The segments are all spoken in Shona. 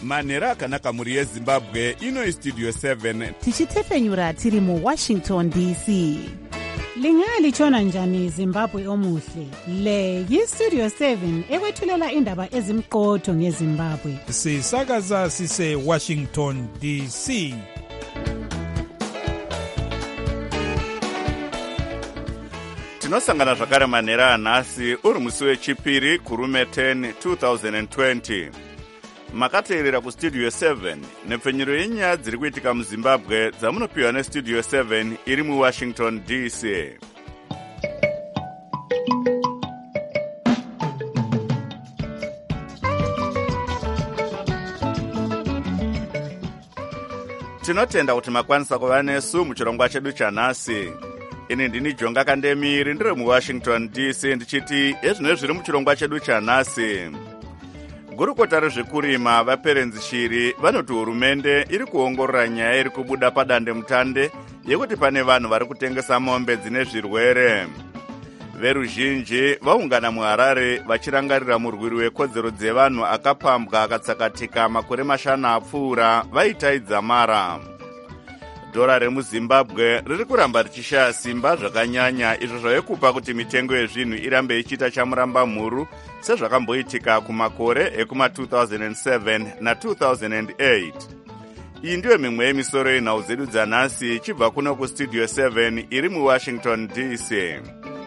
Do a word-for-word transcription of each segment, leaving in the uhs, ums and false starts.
manhero akanaka mhuri yezimbabwe. Ino istudio seven tichitefenyura tiri muwashington D C. Lingalitshona njani Zimbabwe omuhle? Le yistudio seven ekwethulela indaba ezimqotho ngeZimbabwe. Sisakaza sise Washington D C. tinosangana zvakare manhero anhasi uri musi wechipiri kurume ten twenty twenty. Makateerera kustudio seven nepfenyuro yenyaya dziri kuitika muzimbabwe dzamunopiwa nestudio seven iri muwashington D C. Tinotenda kuti makwanisa kuva nesu muchirongwa chedu chanhasi. Ini ndini Jonga Kandemiri ndiri muwashington D C ndichiti ezvino zviri muchirongwa chedu chanhasi. Gurukota rezvekurima vaperenzi shiri vanoti hurumende iri kuongorora nyaya iri kubuda padande mutande yekuti pane vanhu vari kutengesa mombe dzine zvirwere. Veruzhinji vaungana muHarare vachirangarira murwiri wekodzero dzevanhu akapambwa akatsakatika makore mashanu apfuura vaitaidza mara. Dhora remuZimbabwe riri kuramba richishaya simba zvakanyanya, izvo zvave kupa kuti mitengo yezvinhu irambe ichiita chamuramba mhuru sezvakamboitika kumakore ekuma two thousand seven na two thousand eight. Iyi ndiyo mimwe yemisoro yenhau dzedu dzanhasi ichibva kuno kustudio seven iri muwashington D C.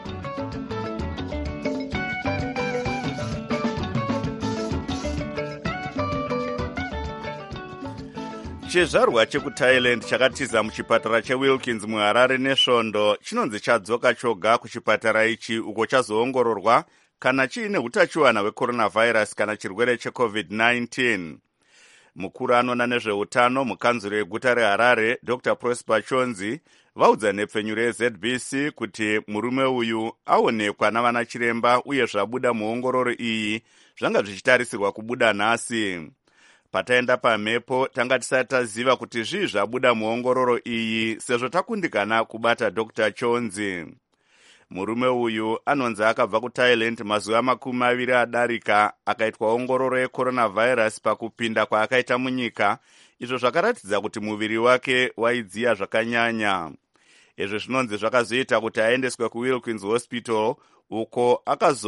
Chizvarwa chekuThailand chakatiza muchipatara cheWilkins muHarare nesvondo chinonzi chadzoka choga kuchipatara ichi uko chazoongororwa kana chiine utachiwana hwecoronavirus kana chirwere checovid nineteen. Mukuru anona nezveutano mukanzuro yeguta reHarare Doctor Prosper Chonzi vaudza nepfenyuro yeZ B C kuti murume uyu aonekwa navana chiremba uye zvabuda muongororo iyi zvanga zvichitarisirwa kubuda nhasi. Pataenda pamhepo tanga tisati taziva kuti zvii zvabuda muongororo iyi sezvo takundikana kubata Doctor Chonzi. Murume uyu anonzi akabva kuThailand mazuva makumi maviri adarika akaitwa ongororo yecoronavirus pakupinda kwaakaita munyika, izvo zvakaratidza kuti muviri wake waidziya zvakanyanya. Izvo zvinonzi zvakazoita kuti aendeswe kuWilkins Hospital uko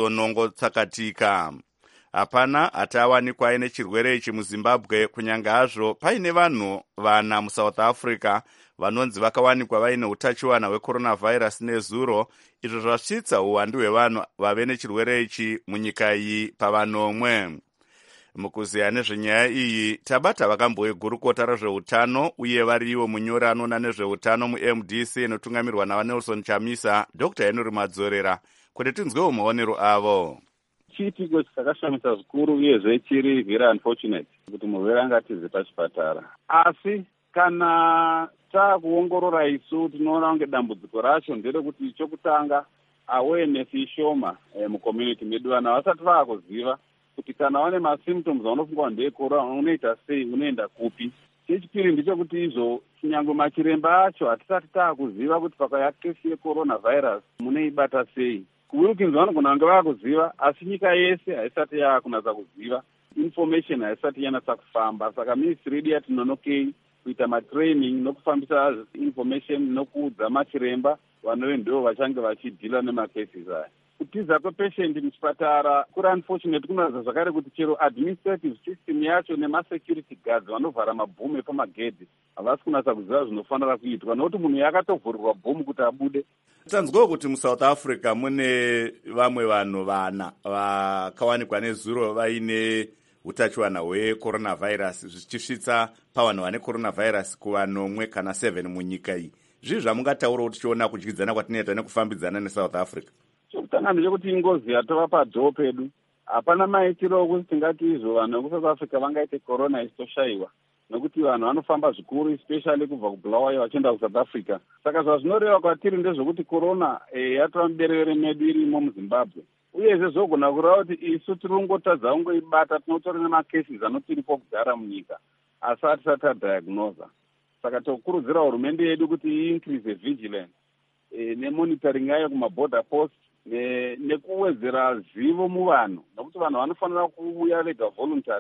akazonongotsakatika. Hapana atawanikwa aine chirwere ichi muZimbabwe kunyange hazvo paine vanhu vana muSouth Africa vanonzi vakawanikwa vaine utachiwana hwecoronavirus nezuro, izvo zvasvitsa uwandu hwevanhu vave nechirwere ichi munyika iyi pavanomwe. Mukuziya nezvenyaya iyi tabata vakamboigurukota rezveutano uye variwo munyori anona nezveutano muM D C inotungamirwa naVanelson Chamisa Doctor Henry Madzorera kuti tinzwewo maonero avo. Chiitiko chakashamisa zvikuru uyezve chiri very unfortunate kuti murwere angatize pachipatara. Asi kana taakuongorora isu tinoona kunge dambudziko racho nderekuti chokutanga awareness ishoma e, mucommunity medu vana vasati vaakuziva kuti kana vane masymptoms vanofunga ndekorona unoita sei, unoenda kupi. Chechipiri ndechekuti izvo kunyange machiremba acho hatisati taakuziva kuti pakauya kesi yecoronavirus munoibata sei. kuWilkins vanogona kunge vaakuziva asi nyika yese haisati yaakunatsa kuziva, information haisati yanatsa kufamba. Saka ministry yedu yati nonokei kuita matraining nokufambisa information nokuudza machiremba vanove ndo vachange vachidhila nemacases aya. Kutiza kwepatient muchipatara kuri unfortunate kunoratidza zvakare kuti chero administrative system yacho nemasecurity guards vanovhara mabhumu pamagedhi havasi kunatsa kuziva zvinofanira kuitwa, nokuti munhu yakatovhurirwa bhumu kuti abude. Tanzwawo kuti muSouth Africa mune vamwe vanhu vana vakawanikwa nezuro vaine utachiwana hwecoronavirus zvichisvitsa pavanhu vane coronavirus kuvanomwe kana seven munyika iyi. Zvii zvamungataura kuti tichiona kudyidzana kwatinoita nekufambidzana neSouth Africa? Chokutanga ndechekuti ngozi yatova padhoo pedu. Hapana maitiro okuti tingati izvo vanhu vekuSouth Africa vangaite corona isitoshayiwa, nokuti vanhu vanofamba zvikuru especially kubva kuBulawayo vachienda kuSouth Africa. Saka zvazvinoreva kwatiri ndezvekuti corona e, yatova muberere medu irimo muZimbabwe. Uyezve zvogona kureva kuti isu tiri kungotadza kungoibata, tinotori nemacases anotiripo kugara munyika asi hatisati tadiagnosa. Saka tokurudzira hurumende yedu kuti iincrease vigilance e, nemonitoring yayo kumaborder post nekuwedzera zivo muvanhu, nokuti vanhu vanofanira kuuya vega voluntarily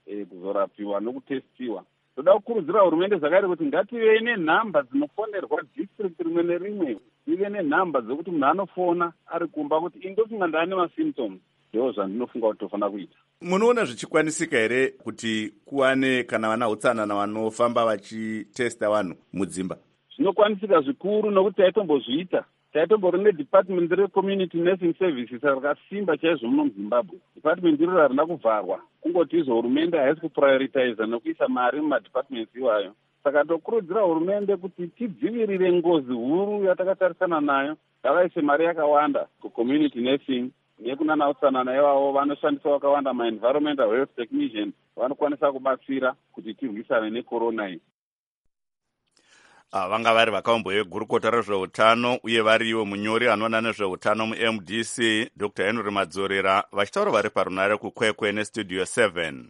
e, kuzorapiwa nokutestiwa. Toda kukurudzira hurumende zvakare kuti ngative nenhamba dzinofonerwa district rimwe nerimwe, tive nenhamba dzekuti munhu anofona ari kumba kuti indofunga ndaane masymptoms. Ndo zvandinofunga kuti tofanira kuita. Munoona zvichikwanisika here kuti kuwane kana vana utsanana vanofamba vachitesta vanhu mudzimba? Zvinokwanisika zvikuru nokuti taitombozviita. Taitombori nedepartment recommunity nursing services rakasimba chaizvo muno muZimbabwe. Department iro harina kuvharwa, kungoti izvo hurumende haisi kuprioritize nokuisa mari mumadepartments iwayo. Saka tokurudzira hurumende kuti tidzivirire ngozi huru yatakatarisana nayo, ngavaise mari yakawanda kucommunity nursing nekunana utsanana ivavo vanoshandisa wakawanda ma-environmental health technicians vanokwanisa kubatsira kuti tirwisane necorona iyi. Ah, vanga vari vakaomboegurukota rezveutano uye variwo munyori anoona nezveutano mu-M D C Doctor Henry Madzorera vachitaura vari parunare kukwekwe nestudio seven.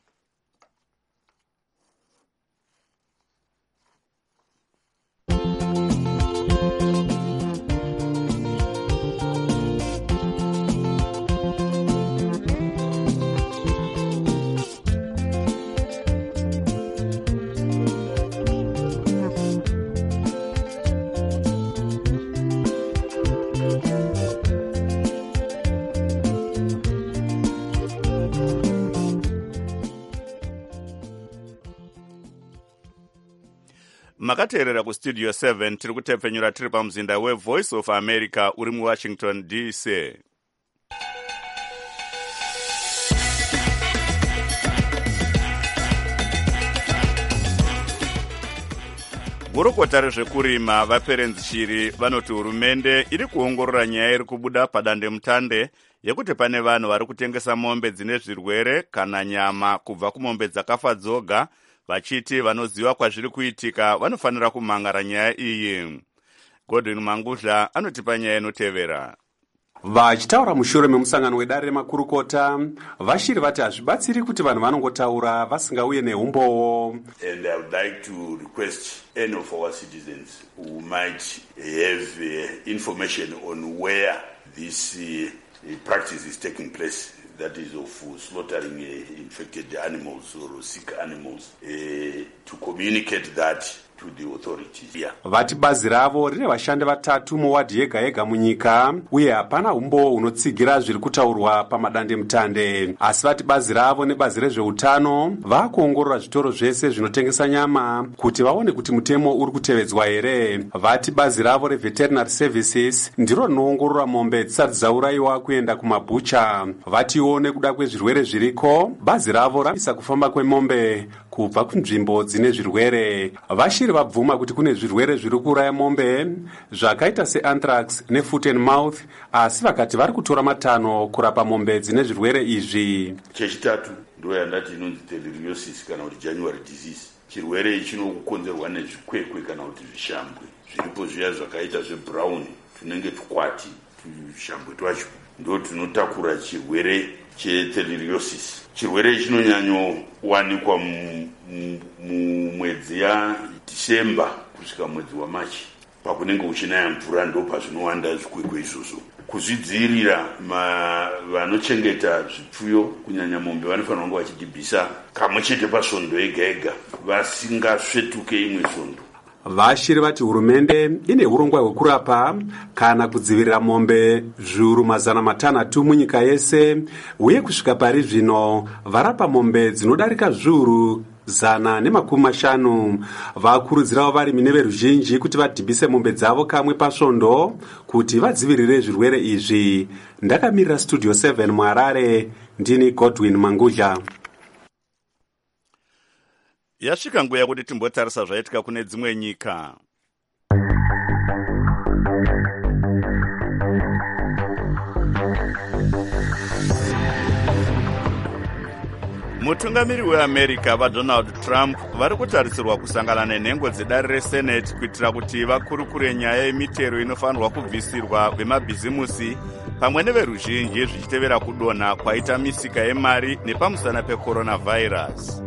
Makateerera kustudio seven tiri kutepfenyura tiri pamuzinda weVoice of America uri muWashington D C. Gurukota rezvekurima vaperenzi shiri vanoti hurumende iri kuongorora nyaya iri kubuda padande mutande yekuti pane vanhu vari kutengesa mombe dzine zvirwere kana nyama kubva kumombe dzakafa dzoga, vachiti vanoziva kwazviri kuitika vanofanira kumhangara nyaya iyi. Godwin Mangudla anotipa nyaya inotevera. Vachitaura mushure memusangano wedare remakurukota, vashiri vati hazvibatsiri kuti vanhu vanongotaura vasingauye neumbowo. And I would like to request any of our citizens who might have uh, information on where this uh, practice is taking place, that is of slaughtering uh, infected animals or sick animals, uh, to communicate that to the authorities. Yeah. Vati bazi ravo rine vashandi vatatu muwadhi yega yega munyika uye hapana umbo unotsigira zviri kutaurwa pamadande mutande. Asi vati bazi ravo nebazi rezveutano vakuongorora zvitoro zvese zvinotengesa nyama kuti vaone kuti mutemo uri kutevedzwa here. Vati bazi ravo reveterinary services ndiro rinoongorora mombe dzisati dzaurayiwa kuenda kumabhucha. Vatiwo nekuda kwezvirwere zviriko, bazi ravo ramisa kufamba kwemombe kubva kunzvimbo dzine zvirwere. Vashiri vabvuma kuti kune zvirwere zviri kuuraya mombe zvakaita seanthrax nefoot and mouth, asi vakati vari kutora matanho kurapa mombe dzine zvirwere izvi. Chechitatu ndo yandati inonzi deliriosis kana kuti January disease. Chirwere ichi chinokonzerwa nezvikwekwe kana kuti zvishambwe. Zviripo zviya zvakaita zvebrown tunenge tukwati, tushambwe twacho ndo tunotakura chirwere chedeliriosis. Chirwere chinonyanyowanikwa mumwedzi ya Disemba kusvika mwedzi waMachi. Pakunenge uchinaya mvura ndo pazvinowanda zvikwekwe izvozvo. Kuzvidzivirira, vanochengeta zvipfuyo kunyanya mombe vanofanira kunge vachidibhisa kamwe chete pasvondo yega yega, vasingasvetuke imwe svondo. Vashiri vati hurumende ine urongwa hwekurapa kana kudzivirira mombe zviuru mazana matanhatu munyika yese, uye kusvika pari zvino varapa mombe dzinodarika zviuru zana nemakumi mashanu. Vakurudzirawo varimi neveruzhinji kuti vadhibhise mombe dzavo kamwe pasvondo kuti vadzivirire zvirwere izvi. Ndakamirira studio seven muHarare, ndini Godwin Mangudla. Yasvika nguva yakuti timbotarisa zvaitika kune dzimwe nyika. Mutungamiri weAmerica vaDonald Trump vari kutarisirwa kusangana nenhengo dzedare reSenate kuitira kuti vakurukure nyaya yemitero inofanirwa kubvisirwa vemabhizimusi pamwe neveruzhinji zvichitevera kudonha kwaita misika yemari nepamusana pecoronavirus.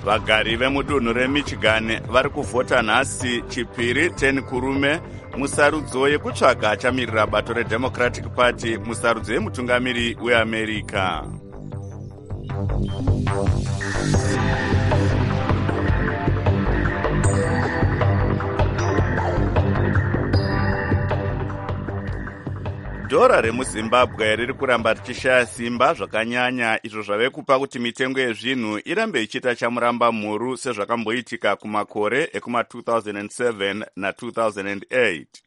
vagari vemudunhu remichigan vari kuvhota nhasi chipiri ten kurume musarudzo yekutsvaga achamirira bato redemocratic party musarudzo yemutungamiri weamerica. dhora remuzimbabwe riri kuramba richishaya simba zvakanyanya, izvo zvave kupa kuti mitengo yezvinhu irambe ichiita chamuramba mhuru sezvakamboitika kumakore ekuma two thousand seven na two thousand eight.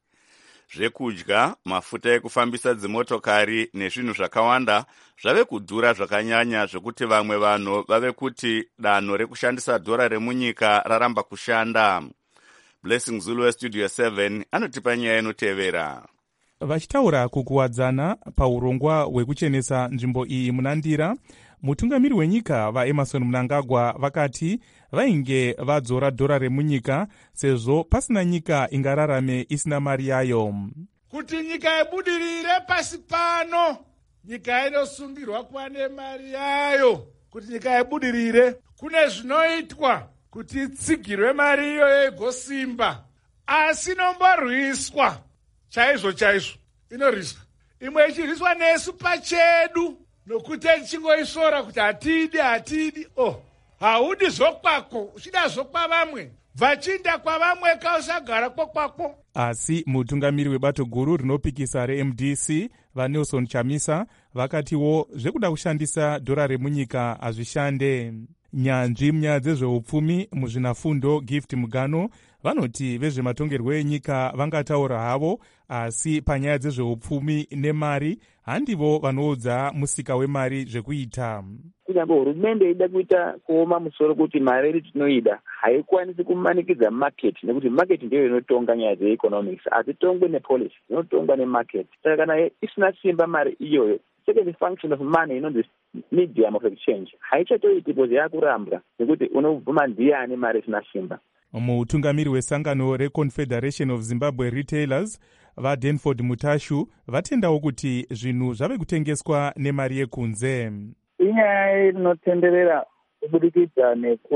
Zvekudya, mafuta ekufambisa dzimotokari nezvinhu zvakawanda zvave kudhura zvakanyanya zvekuti vamwe vanhu vave kuti danho rekushandisa dhora remunyika raramba kushanda. Blessing Zulu westudio seven anotipa nyaya inotevera. Vachitaura kukuwadzana paurongwa hwekuchenesa nzvimbo iyi munandira, mutungamiri wenyika vaEmerson Mnangagwa vakati vainge vadzora dhora remunyika sezvo pasina nyika ingararame isina mari yayo. Kuti nyika ibudirire pasi pano, nyika inosungirwa kuva nemari yayo. Kuti nyika ibudirire, kune zvinoitwa kuti itsigirwe mari iyoyo igosimba, asi nomborwiswa chaizvo chaizvo inorwiswa. Imwe ichirwiswa nesu pachedu nokuti tichingoisora kuti hatidi hatidi. Oh, haudi zvokwako uchida zvokwavamwe, bvachinda kwavamwe kausagara kwokwako. Asi mutungamiri webato guru rinopikisa reM D C vaNelson Chamisa vakatiwo zvekuda kushandisa dhora remunyika hazvishande. Nyanzvi munyaya dzezveupfumi muzvinafundo Gift Mugano vanoti vezvematongerwo enyika vangataura havo, asi panyaya dzezveupfumi nemari handivo vanoudza musika wemari zvekuita. Kunyange hurumende ida kuita kuoma musoro kuti mari yedu tinoida haikwanisi kumanikidza market, nekuti market ndiyo inotonga nyaya dzeeconomics, hazitongwe nepolicy, inotongwa nemarket. Saka kana isina simba mari iyoyo, second function of money inonzi medium of exchange haichatoiti because yakurambwa nekuti unobvuma ndiani mari isina simba. Mutungamiri wesangano reConfederation of Zimbabwe Retailers vaDenford Mutashu vatendawo kuti zvinhu zvave kutengeswa nemari yekunze. Inyaya inotenderera kubudikidza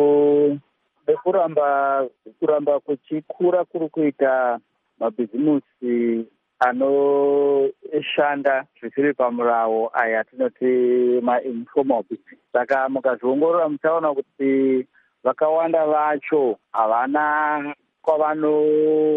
nekuramba kuramba kuchikura kuri kuita mabhizimusi anoshanda zvisiri pamurawo aya tinoti ma-informal business. Saka mukazviongorora muchaona kuti vakawanda vacho havana kwavano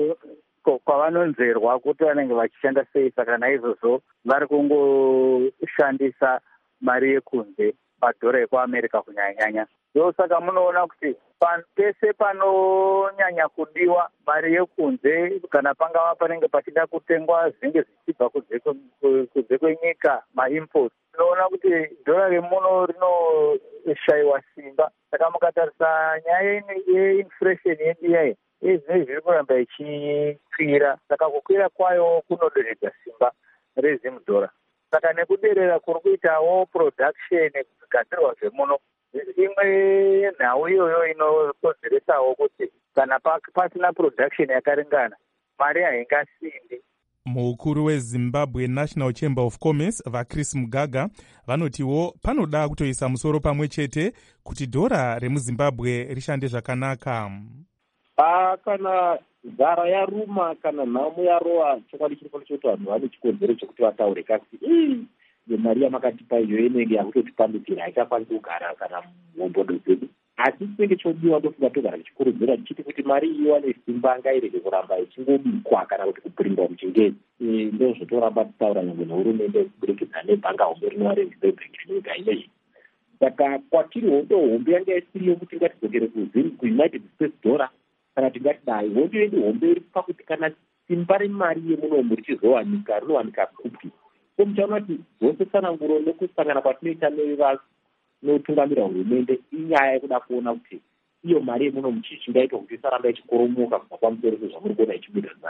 kwavanonzerwa kuti vanenge vachishanda sei. Saka naizvozvo vari kungoshandisa mari yekunze, madhora ekuamerica kunyanya-nyanya. Ndosaka munoona kuti pese panonyanya kudiwa mari yekunze, kana pangava panenge pachida kutengwa zvinenge zvichibva kunze kwenyika, maimports, tinoona kuti dhora remuno rinoshayiwa simba. Saka mukatarisa nyaya yeinflation yedu yayo izvi zviri kuramba ichikwira, saka kukwira kwayo kunoderedza simba rezimudhora. Saka nekuderera kuri kuitawo production kugadzirwa zvemuno, imwe nhau iyoyo inokonzeresawo kuti kana pasina production yakaringana mari haingasindi. Mukuru weZimbabwe National Chamber of Commerce vaChris Mugaga vanotiwo panoda kutoisa musoro pamwe chete kuti dhora remuZimbabwe rishande zvakanaka. Ah, kana zara yaruma kana nhamo yarova, chokwadi chiripo choti vanhu vane chikonzero chekuti vataure kasi mari yamakatipa iyo inenge yakutotipandukira haichakwanisi kugara kana muhombodo dzedu. Asi chinenge chodiwa ndofunga togara tichikurudzira tichiti kuti mari iwane simba ngairege kuramba ichingobikwa kana kuti kupurindwa muchingezi. Ndozvotoramba titaura nyangwe nehurumende kubudikidza nebhanga hombe rinova reZimbabwe renyika ineyi. Saka kwatiri hondo hombe yanga isiriyo kuti ngatidzokere kuUnited States dollar, kana tingati dai hondo yedu hombe iri pakuti kana simba remari yemunomu richizowanika rinowanika kupi. So muchaona kuti dzose tsananguro nekusangana kwatinoita neutungamira hurumende inyaya yekuda kuona kuti iyo mari yemunomu chii chingaitwa kuti isaramba ichikoromoka kubva pamusoro sezvamuri kuona ichibuda zvayo.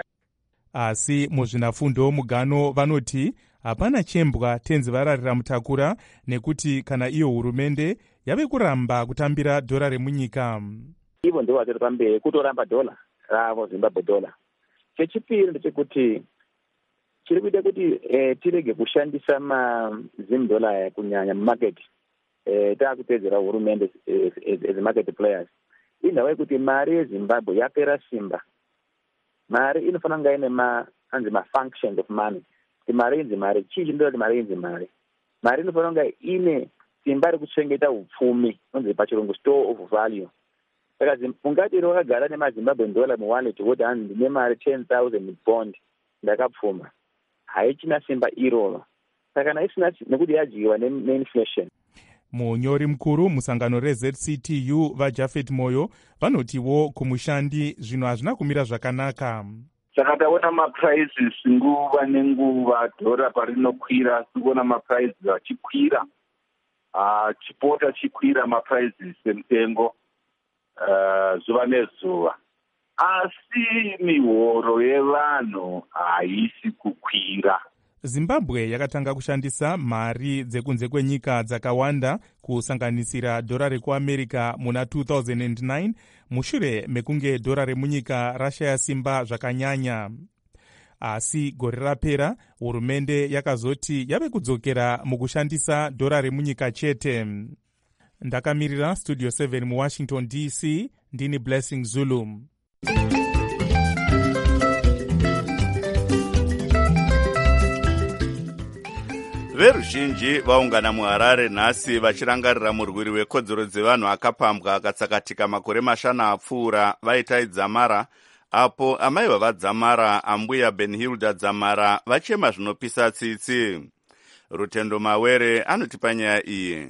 Asi muzvinafundo Mugano vanoti hapana chembwa tenzi vararira mutakura, nekuti kana iyo hurumende yave kuramba kutambira dhora remunyika. Ivo ndivo vatori pamberi kutoramba dhola ravo Zimbabwe dhola. Chechipiri ndechekuti chiri kuita kuti eh, tirege kushandisa mazim dhola kunyanya mumarket. eh, taakutedzera hurumende as market players. Inhava yekuti mari yezimbabwe yapera simba. Mari inofanira kunge ine ma anzi ma-functions of money. Kuti mari inzi mari, chii chinoita kuti mari inzi mari? Mari inofanira kunge ine simba rekuchengeta upfumi, inonzi pachirungu store of value. Saka ungati wakagara nemazimbabwe dollar muwallet woti hanzi ndine mari ten thousand bond ndakapfuma, haichina simba iroro. Saka kana isina nekuti yadyiwa neinflation. Munyori mukuru musangano reZ C T U vaJafet Moyo vanotiwo kumushandi zvinhu hazvina kumira zvakanaka. Saka taona maprizes nguva nenguva, dhora parinokwira sikuona maprizes achikwira, uh, chipota chikwira maprizes emutengo uh, zuva nezuva, asi mihoro yevanhu haisi kukwira. Zimbabwe yakatanga kushandisa mari dzekunze kwenyika dzakawanda kusanganisira dhora rekuamerica muna two thousand nine mushure mekunge dhora remunyika rashaya simba zvakanyanya. Asi gore rapera hurumende yakazoti yave kudzokera mukushandisa dhora remunyika chete. Ndakamirira Studio seven muWashington D C, ndini Blessing Zulu. Veruzhinji vaungana muHarare nhasi vachirangarira murwiri wekodzero dzevanhu akapambwa akatsakatika makore mashanu apfuura vaita Dzamara, apo amai vavadzamara ambuya Benhilda Dzamara vachema zvinopisa tsitsi. Rutendo Mawere anotipa nyaya iyi.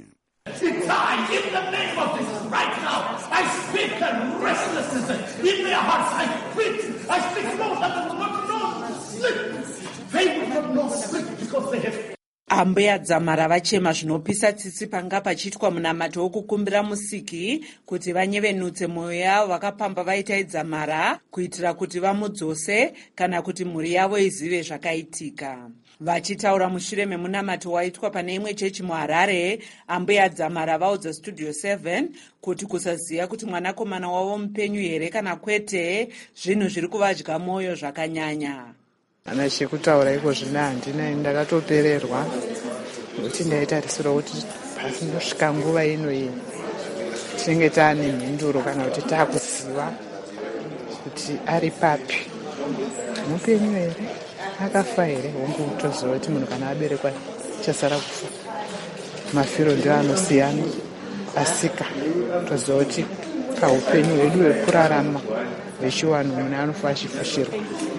Ambuya Dzamara vachema zvinopisa tsitsi panga pachiitwa munamato wokukumbira musiki kuti vanyevenutse mwoyo yavo vakapamba vaita Dzamara kuitira kuti vamudzose kana kuti mhuri yavo izive zvakaitika. Vachitaura mushure memunamato waitwa pane imwe chechi muHarare, ambuya Dzamara vaudza Studio seven kuti kusaziva kuti mwanakomana wavo mupenyu here kana kwete zvinhu zviri kuvadya mwoyo zvakanyanya. Ana chekutaura iko zvino handina, ndakatopererwa kuti ndaitarisira kuti pasinosvika nguva ino iyi tinenge taane mhinduro kana kuti taakuziva kuti ari papi, mupenyu here, akafa here. Hongu toziva kuti munhu kana aberekwa chasara kufa, mafiro ndio anosiyana, asika toziva kuti paupenyu hwedu hwekurarama hwechiwanhu munhu anofa achifushirwa.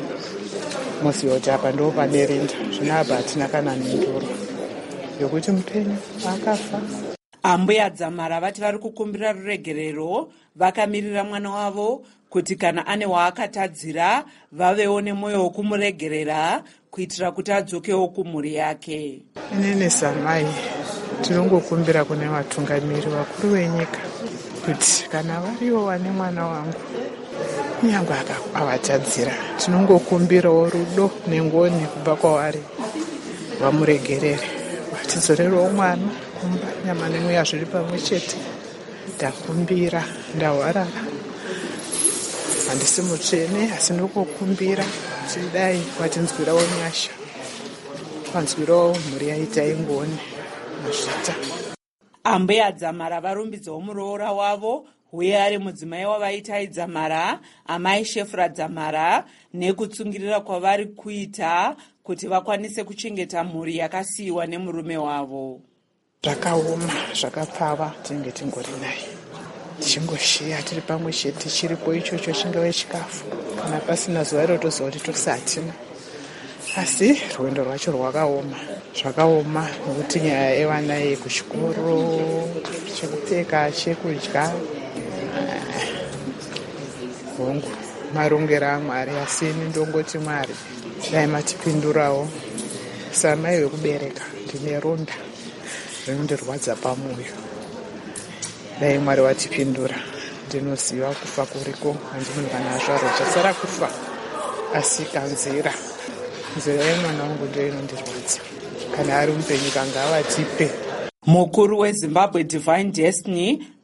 Mosiva kuti apa ndo paderinda, zvino apa hatina kana mhinduro yokuti mupenyu akafa. Ambuya Dzamara vati vari kukumbira ruregerero, vakamirira mwana wavo kuti kana ane waakatadzira vavewo nemwoyo wokumuregerera kuitira kuti adzokewo kumhuri yake. Inini samai tinongokumbira kune vatungamiri vakuru venyika kuti kana variwo vane mwana wangu nyangwe akavatadzira, tinongokumbirawo rudo nengoni kubva kwavari vamuregerere, vatidzorerewo mwana kumba, nyama nemweya zviri pamwe chete. Ndakumbira, ndahwarara, handisi mutsvene asi ndokukumbira kuti dai watinzwirawo nyasha, wanzwirawo mhuri yaita ingoni mazvita. Ambuya Dzamara varumbidzawo muroora wavo uye ari mudzimai wavaita Dzamara, amai Shefra Dzamara, nekutsungirira kwavari kuita kuti vakwanise kuchengeta mhuri yakasiyiwa nemurume wavo. Zvakaoma, zvakapfava tinenge tingori naye, tichingoshiya tiri pamwe chete, chiripo ichocho chingave chikafu, kana pasina zuva iro toziva kuti tosatina. Asi rwendo rwacho rwakaoma, zvakaoma nokuti nyaya yevana yekuchikoro, chekupfeka, chekudya, hongu marongero aMwari, asi ini ndongoti Mwari dai matipindurawo. Samai wekubereka ndine ronda rinondirwadza pamwoyo, dai Mwari watipindura. Ndinoziva kufa kuriko, handi munhu kana azvarwa chasara kufa, asi kanzira nzira yemwana wangu ndio inondirwadza. Kana ari mupenyu kanga avatipe. Mukuru weZimbabwe Divine Destiny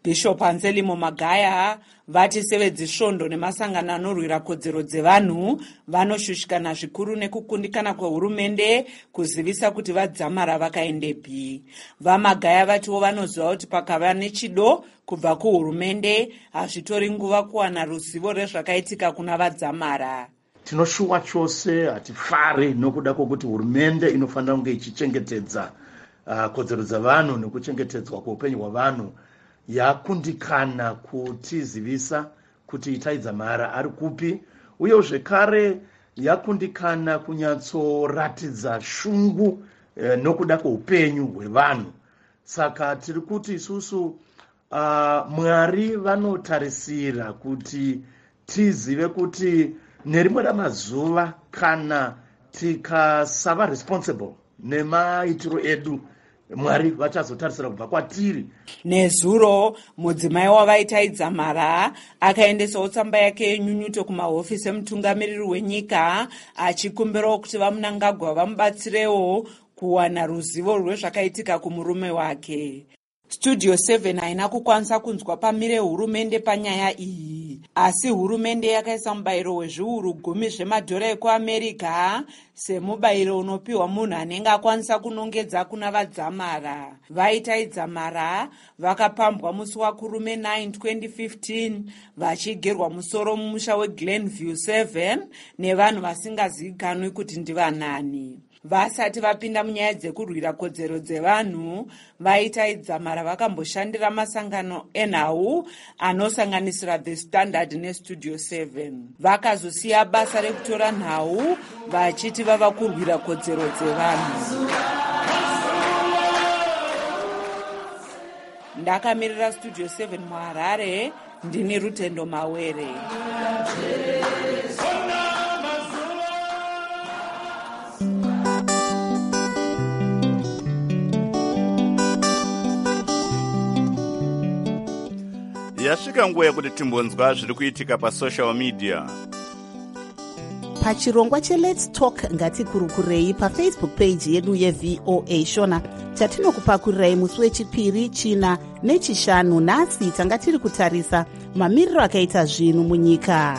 bishop Anselmo Magaya vati sevedzisvondo nemasangano anorwira kodzero dzevanhu vanoshushikana zvikuru nekukundikana kwehurumende kuzivisa kuti vadzamara vakaendepi. VaMagaya vatiwo vanoziva kuti pakava nechido kubva kuhurumende hazvitori nguva kuwana ruzivo rezvakaitika kuna vadzamara. Tinoshuwa chose, hatifare nokuda kwokuti hurumende inofanira kunge ichichengetedza uh, kodzero dzavanhu nekuchengetedzwa kweupenyu hwavanhu. Yakundikana kutizivisa kuti itaidzamara ari kupi, uye zvekare yakundikana kunyatsoratidza shungu eh, nokuda kweupenyu hwevanhu. Saka tiri kuti isusu uh, Mwari vanotarisira kuti tizive kuti nerimwe ramazuva kana tikasava responsible nemaitiro edu, Mwari vachazotarisira kubva kwatiri. Nezuro mudzimai wavaitaidzamara akaendesawo tsamba yake yenyunyuto kumahofisi emutungamiriri wenyika achikumbirawo kuti vamunangagwa vamubatsirewo kuwana ruzivo rwezvakaitika kumurume wake. Studio seven haina kukwanisa kunzwa pamire hurumende panyaya iyi, asi hurumende yakaisa mubayiro wezviuru gumi zvemadhora ekuAmerika semubayiro unopiwa munhu anenge akwanisa kunongedza kuna vadzamara. Vaitaidzamara vakapambwa musi wakurume nine twenty fifteen vachigerwa musoro mumusha weGlenview seven nevanhu vasingazivikanwi kuti ndivanani. Vasati vapinda munyaya dzekurwira kodzero dzevanhu, vaitaidzamara vakamboshandira masangano enhau anosanganisira The Standard neStudio seven. Vakazosiya basa rekutora nhau vachiti vava kurwira kodzero dzevanhu. Ndakamirira Studio seven muHarare, ndini Rutendo Mawere. Yasvika nguva yekuti timbonzwa zviri kuitika pasocial media. Pachirongwa cheLet's Talk ngatikurukurei pafacebook page yedu yeV O A Shona chatinokupakurirai musi wechipiri, china nechishanu. Nhasi tanga tiri kutarisa mamiriro akaita zvinhu munyika.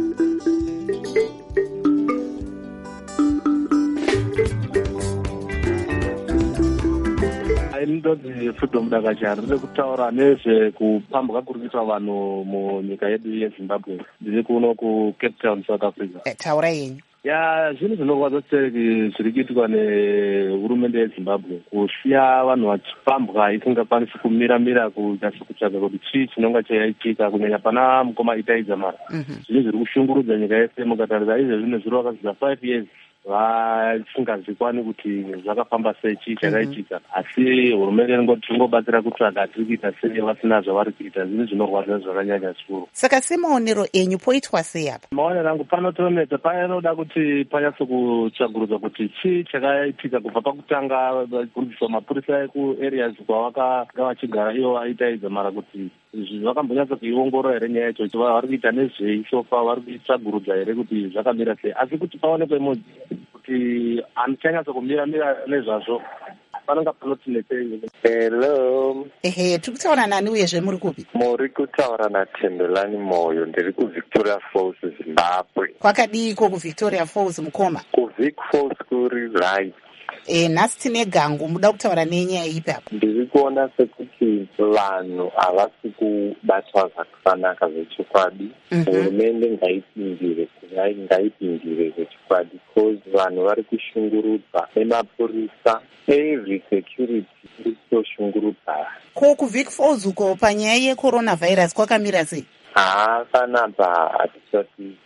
Ndodzi Freedom Dakachari ndiri kutaura nezvekupambwa kuri kuitwa vanhu munyika yedu yeZimbabwe. Ndiri kuno kuCape Town, South Africa. E, taura yenyu. Ya zvinhu zvinorwadza sei zviri kuitwa nehurumende yeZimbabwe kusiya vanhu vachipambwa isingakwanisi kumira-mira kunyasa kutsvaga kuti chii chinonga chaitika kunyanya pana mukoma itaidzamara. Zvinhu zviri kushungurudza nyika yese. Mukatarisa izvo zvino zviri vakasvika five years vasingazikwani kuti zvakafamba sei, chii chakaitika. Asi hurumende ingobatsira kutsvaga tiri kuita sei vasina zvavari kuita. Zvinhu zvinorwadza zvakanyanya zvikuru. Saka semaonero enyu poitwa sei apa? Maonero angu panotoneta panoda kuti panyatso kutsvagurudzwa kuti chii chakaitika kubva pakutanga kurudziswa mapurisa ekuareas kwavakanga vachigara ivo vaitaidzamara kuti vakambonyatsa kuiongorora here nyaya yacho vari kuita nezvei sofa, vari kuitsvagurudza here kuti zvakamira sei. Asi kuti paonekwe mudzi kuti anochanyatsa kumira-mira nezvazvo panonga panotinetsei. Hello. Ehe, tiri kutaura nani uyezve muri kupi? Muri kutaura naTembelani Moyo, ndiri kuVictoria Falls, Zimbabwe. Kwakadiko kuVictoria Falls mukoma? KuVic Falls kuri right. E, nhasi tine gangu, muda kutaura nenyaya ipi apa? Ndiri kuona sekuti vanhu havasi kubatwa zvakanaka zvechokwadi. Hurumende ngaipindire, ngaipindire zvechokwadi because vanhu vari kushungurudzwa nemapurisa. Every security iri kutoshungurudza. Ko kuVic Falls uko panyaya yeCoronavirus kwakamira sei? Haa, panapa hatisati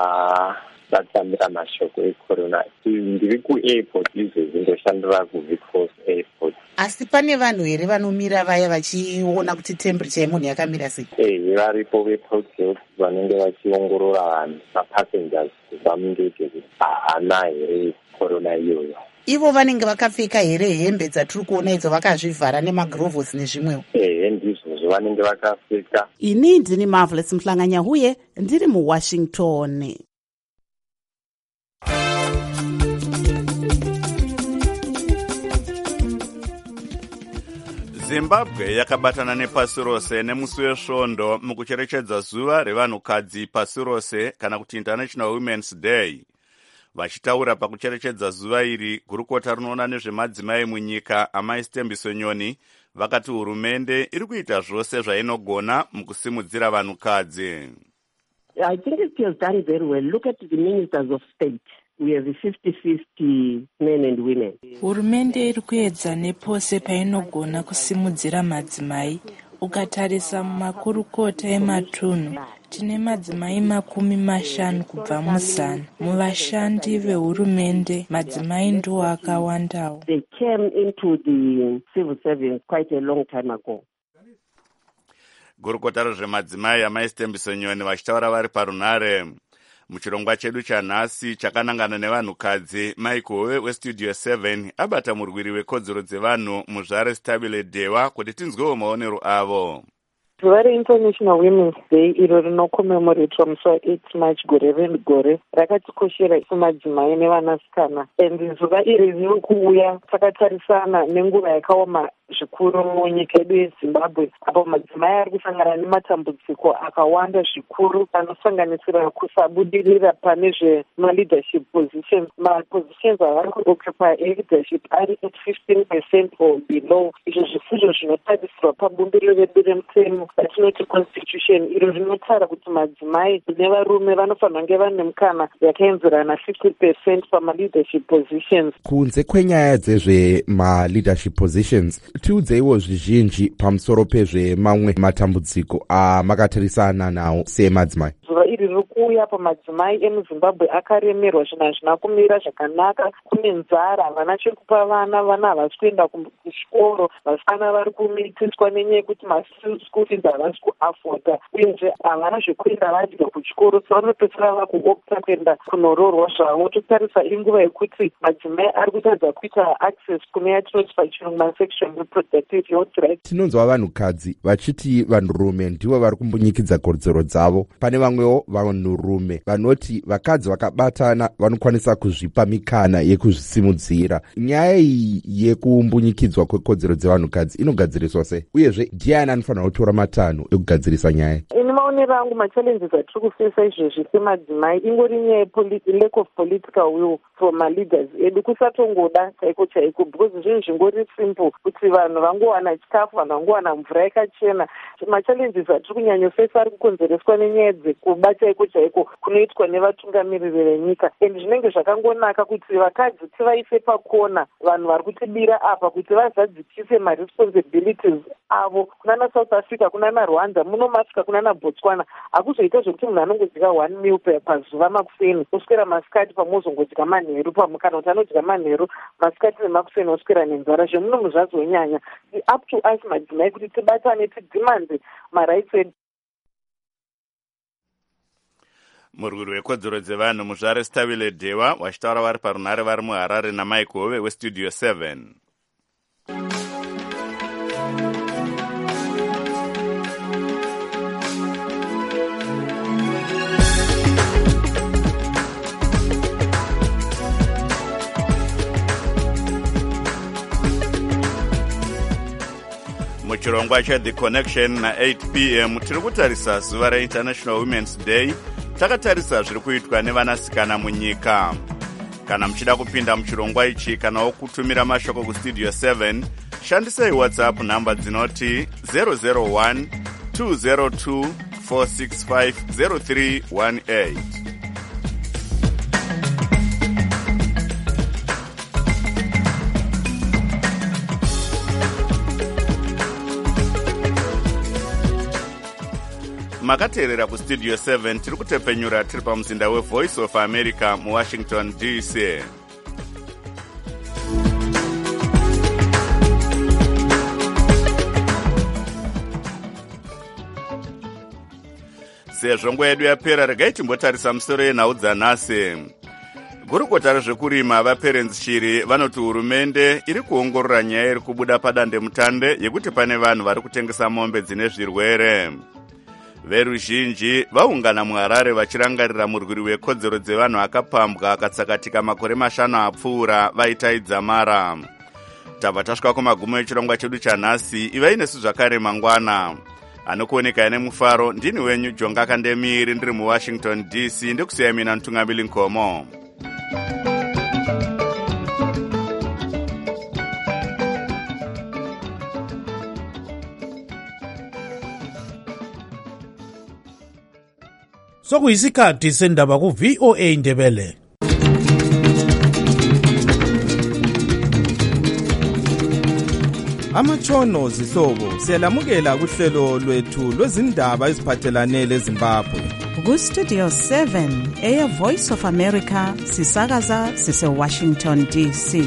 tatsamira mashoko ecorona. Ndiri kuairport izvezvi ndoshandira kuVic Falls airport. Asi pane vanhu here vanomira vaya vachiona kuti temperature yemunhu yakamira sei? Eh, varipo vePort Health vanenge vachiongorora vanhu mapassengers vamungeke kuti haana here corona iyoyo. Ivo vanenge vakapfeka here hembe dzatiri kuona idzo vakazvivhara nemagirovhosi nezvimwewo? Ehe, ndizvozvo vanenge vakapfeka. Ini ndini Marvelous Mhlanganyahuye, ndiri muWashington. Zimbabwe yakabatana nepasi rose nemusi wesvondo mukucherechedza zuva revanhukadzi pasi rose kana kuti International Women's Day. Vachitaura pakucherechedza zuva iri, gurukota rinoona nezvemadzimai munyika Amai Stembiso Nyoni vakati hurumende iri kuita zvose zvainogona mukusimudzira vanhukadzi. I think it has done very well. Look at the ministers of state. We have fifty fifty men and women. Hurumende iri kuedza nepose painogona kusimudzira madzimai. Ukatarisa mumakurukota ematunhu, tine madzimai makumi mashanu kubva muzana. Muvashandi vehurumende, madzimai ndiwo akawandawo. They came into the civil service quite a long time ago. Gurukota rezvemadzimai Amai Stembiso Nyoni vachitaura vari parunare. Muchirongwa chedu chanhasi chakanangana nevanhukadzi, Mike Hove westudio seven abata murwiri wekodzero dzevanhu muzvare Stabile Dewa kuti tinzwewo maonero avo. Zuva reInternational Women's Day iro rinokomemoretwa musi wa-eight March gore negore rakatikoshera semadzimai nevanasikana. And zuva iri riri kuuya takatarisana nenguva yakaoma zvikuru munyika yedu yeZimbabwe, apo madzimai ari kusangana nematambudziko akawanda zvikuru anosanganisira kusabudirira pane zvema-leadership positions. Ma-positions avari kuoccupy leadership ari at fifteen percent or below. Izvo zvifundo zvinotarisirwa pabumbiro redu remutemo ratinoti constitution, iro rinotara kuti madzimai nevarume vanofanira kunge vane mukana yakaenzerana fifty percent pama-leadership positions. Kunze kwenyaya dzezvema-leadership positions, tiudzeiwo zvizhinji pamusoro pezvemamwe matambudziko amakatarisana nawo semadzimai. Zuva iri riri kuuya pamadzimai emuZimbabwe akaremerwa, zvinhu hazvina kumira zvakanaka. Kune nzara, vana chekupa vana, vana havasi kuenda kuchikoro, vasikana vari kumitiswa nenyaya yekuti maschool fees havasi kuafoda, uyezve havana zvekuenda vadya kuchikoro, so vanopedzisira vakuopta kuenda kunoroorwa zvavo. Totarisa iri nguva yekuti madzimai ari kutadza kuita access kune yatinoti pachirungu ma-sexual reproductive health rights. Tinonzwa vanhukadzi vachiti vanhurume ndivo vari kumbunyikidza kodzero dzavo. Pane vamwewo vanhurume vanoti vakadzi vakabatana vanokwanisa kuzvipa mikana yekuzvisimudzira. Nyaya iyi yekumbunyikidzwa kwekodzero dzevanhukadzi inogadziriswa sei? Uyezve ndiani anofanira kutora matanho ekugadzirisa nyaya? Ini maonero angu machallenges atiri kufesa izvezvi semadzimai ingori nyaya lack of political will from ma-leaders edu, kusatongoda chaiko chaiko, because zvinhu zvingori simple kuti vanhu vangowana chikafu, vanhu vangowana mvura yakachena. Machallenges atiri kunyanyofesa ari kukonzereswa nenyaya dzekuba chaiko chaiko kunoitwa nevatungamiriri venyika. And zvinenge zvakangonaka kuti vakadzi tivaise pakona vanhu vari kutibira apa kuti vazadzikise ma-responsibilities avo. Kunana South Africa, kunana Rwanda, muno masvika kunana Botswana, hakuzoita zvokuti munhu anongodya one meal pazuva makuseni oswera masikati pamozongodya manheru pamukana kuti anodya manheru masikati nemakuseni oswera nenzara. Zvemuno muzvazonyanya. Up to us madzimai kuti tibatane tidimande marights edu. Murwiri wekodzero dzevanhu muzvare Stabile Dewa vachitaura vari parunare vari muHarare naMike Hove westudio seven. Muchirongwa cheThe Connection na-eight p m tiri kutarisa zuva reInternational Women's Day. Takatarisa zviri kuitwa nevanasikana munyika. Kana muchida kupinda muchirongwa ichi kana kutumira mashoko kustudio seven, shandisai WhatsApp namba dzinoti zero zero one two zero two four six five zero three one eight. Makateerera kustudio seven tiri kutepenyura tiri pamuzinda weVoice of America muWashington D C. Sezvo nguva yedu yapera, regai timbotarisa musoro yenhau dzanhasi. Gurukota rezvekurima vaPerens Shiri vanoti hurumende iri kuongorora nyaya iri kubuda padandemutande yekuti pane vanhu vari kutengesa mombe dzine zvirwere. Veruzhinji vaungana muHarare vachirangarira murwiri wekodzero dzevanhu akapambwa akatsakatika makore mashanu apfuura vaitaidza mara. tabva tasvika kumagumo echirongwa chedu chanhasi. ivai nesu zvakare mangwana. Anokuoneka nemufaro ndini wenyu Jonga Kandemiri ndiri muWashington D C ndikusiya mina Ntungamili Nkomo. Sokuyisikhathi sendaba ku V O A Ndebele. Amatshono zihlobo siyalamukela kuhlelo lwethu lwezindaba eziphathelane leZimbabwe. Ku Studio seven Air Voice of America sisakaza sise Washington D C.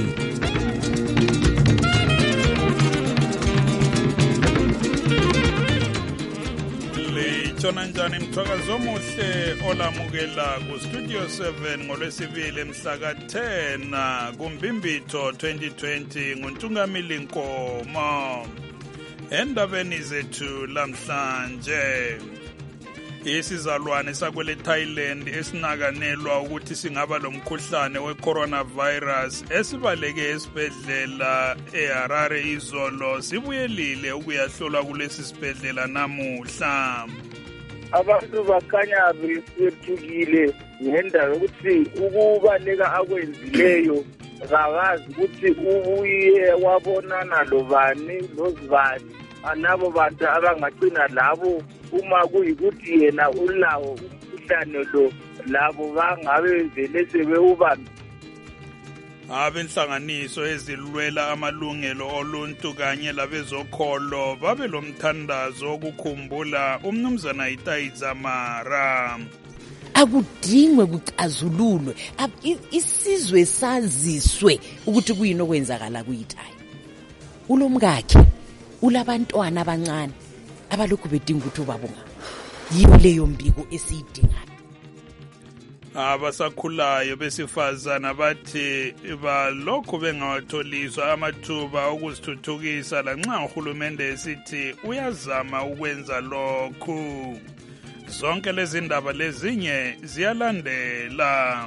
Tshona njani mthwakazi omuhle olamukela ku Studio seven ngolwesibili mhla ka ten kuMbimbitho twenty twenty nguNtungamili Nkomo. Endabeni zethu lamhlanje, isizalwane sakwele Thailand esinakanelwa ukuthi singaba lomkhuhlane we-coronavirus esibaleke esibhedlela eHarare izolo sibuyelile ukuyahlolwa kulesi sibhedlela namuhla. Abantu bakhanya besethukile ngendaba yokuthi ukubaleka akwenzileyo kabazi ukuthi ubuye wabonana lobani lozibani, anabo bantu abangagcina labo uma kuyikuthi yena ulawo umkhuhlane lo labo bangabe vele sebewubambe. Abenhlanganiso ezilwela amalungelo oluntu kanye labezokholo babe lomthandazo okukhumbula umnumzana Itai Dzamara. Akudingwe kucazululwe isizwe saziswe ukuthi kuyini okwenzakala kuyiTai. Ulomkakhe ulabantwana abancane abalokhu bedinga ukuthi ubabunga. Yiyo leyo mbiko esiyidinga. Abasakhulayo besifazana bathi balokhu bengawatholiswa amathuba okuzithuthukisa lanxa uhulumende esithi uyazama ukwenza lokhu. Zonke lezi ndaba lezinye ziyalandela.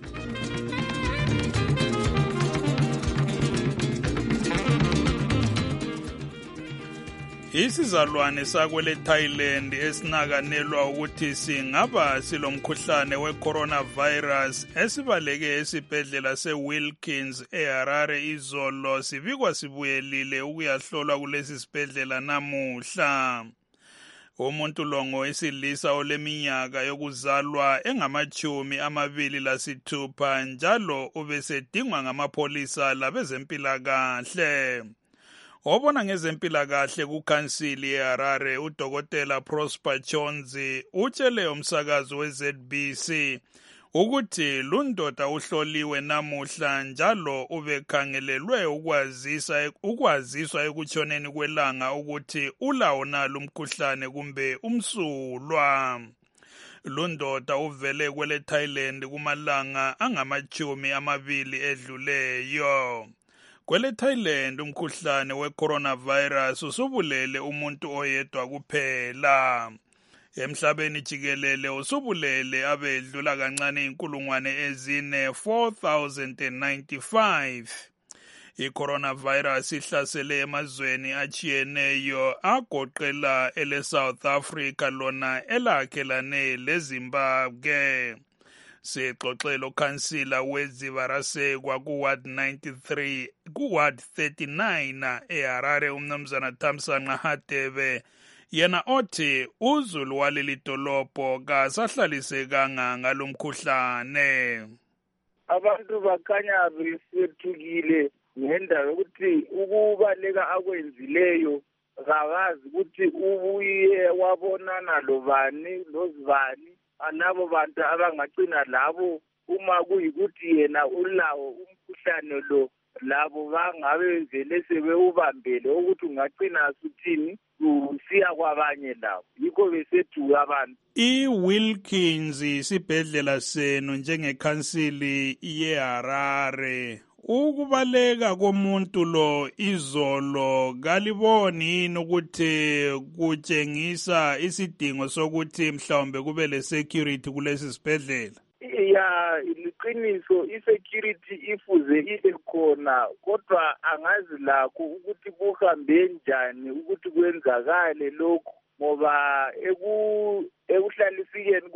Isizalwane sakwele Thailand esinakanelwa ukuthi singaba silomkhuhlane we-coronavirus esibaleke esibhedlela se-Wilkins eHarare izolo sibikwa sibuyelile ukuyahlolwa kulesi sibhedlela namuhla. Umuntu longo wesilisa oleminyaka yokuzalwa engamachumi amabili lasithupha njalo ubesedingwa ngamapolisa labezempilakahle. Obona ngezempilakahle kukhansili eHarare uDokotela Prosper Chonzi utshele umsakazi we-Z B C ukuthi lundoda uhloliwe namuhla njalo ubekhangelelwe ukwazisa ukwaziswa ekutshoneni kwelanga ukuthi ulawo nalo umkhuhlane kumbe umsulwa. Lundoda uvele kwele Thailand kumalanga angamachumi amabili edluleyo. Kwele Thailand umkhuhlane we-coronavirus usubulele umuntu oyedwa kuphela. Emhlabeni jikelele usubulele abedlula kancane inkulungwane ezine four thousand ninety-five. I-coronavirus ihlasele emazweni achiyeneyo agoqela ele South Africa lona elakhelane leZimbabwe. Sixoxelo kansila weZivarasekwa ku-Ward ninety-three ku-Ward thirty-nine eHarare umnumzana Thamsanqa Hadebe yena othi uzulu waleli dolobho kasahlalisekanga ngalomkhuhlane. Abantu bakhanya besethukile ngendaba yokuthi ukubaleka akwenzileyo kabazi ukuthi ubuye wabonana lobani lozibani, anabo bantu abangagcina labo uma kuyikuthi yena ulawo umkhuhlane lo labo bangabe vele sebewubambele ukuthi ungagcina suthini usiya kwabanye labo, yikho besethuka abantu. I-Wilkins isibhedlela senu njengekhansili yeHarare. Ukubaleka komuntu lo izolo kaliboni yini ukuthi kutshengisa isidingo sokuthi mhlawumbe kube le security kulesi sibhedlela? ya liqiniso isecurity ifuze ibe khona kodwa angazi lakho ukuthi kuhambe njani ukuthi kwenzakale lokho ngoba eku ekuhlalisikeni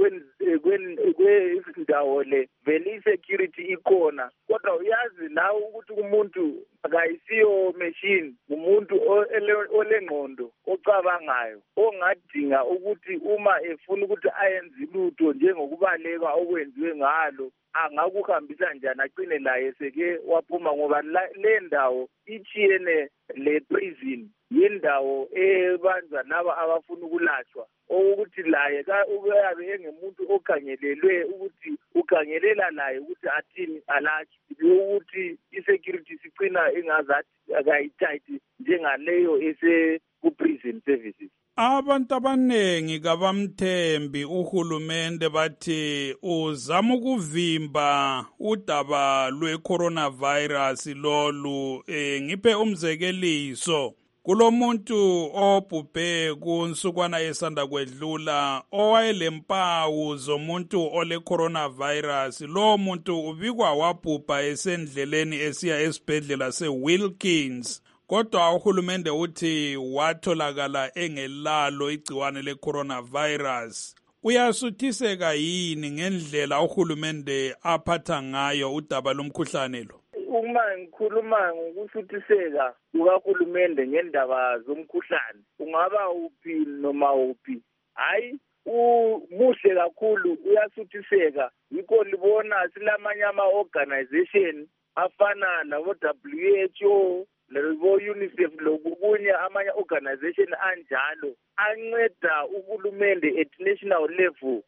kwendawo le vele isecurity ikhona kodwa uyazi la ukuthi umuntu akayisiyo machine umuntu olengqondo ocabangayo ongadinga ukuthi uma efuna ukuthi ayenze lutho njengokubaleka okwenziwe ngalo angakuhambisa njani aqine laye seke waphuma ngoba le ndawo ichiyene le prison yendawo ebanza laba abafuna ukulashwa ukuthi laye uyabe engemuntu okhangelelwe ukuthi ukhangelela laye ukuthi athini alashwe ukuthi isecurity sicina ingazathi akayithathi njengaleyo ese ku prison services. Abantu abanengi kabamthembi uhulumende bathi uzama ukuvimba udaba lwe-coronavirus lolu. E, ngiphe umzekeliso. Kulomuntu obhubhe kunsukwana esanda kwedlula owayelemmpawu zomuntu ole coronavirus. Lo muntu ubikwa wabhubha esendleleni esiya esibhedlela se-Wilkins. Kodwa uhulumende uthi watholakala engelalo igciwane le-coronavirus. Uyasuthiseka yini ngendlela uhulumende aphatha ngayo udaba lomkhuhlane lo? Uma ngikhuluma ngokusuthiseka kukahulumende ngendaba zomkhuhlane ungaba uphi noma uphi, hayi umuhle kakhulu uyasuthiseka. Yikho libona silamanye ama-organization afana labo W H O labo UNICEF lokunye amanye organization anjalo anceda uhulumende at national level.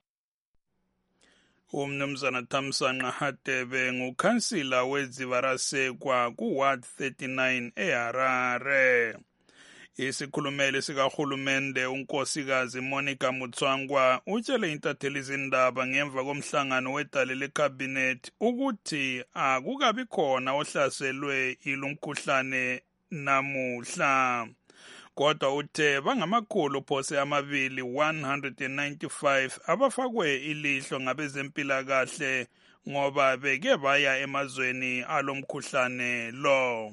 Umnumzana Thamsanqa Hadebe ngukhansila wezivarasekwa ku-Ward thirty-nine eHarare. Isikhulumeli sikahulumende unkosikazi Monica Mutswangwa utshele intatheli izindaba ngemva komhlangano wedale lekhabhinethi ukuthi akukabi khona ohlaselwe ilumkhuhlane namuhla. Kodwa uthe bangamakhulu phose amabili one hundred ninety-five abafakwe ilihlo ngabezempilakahle ngoba beke baya emazweni alomkhuhlane lo.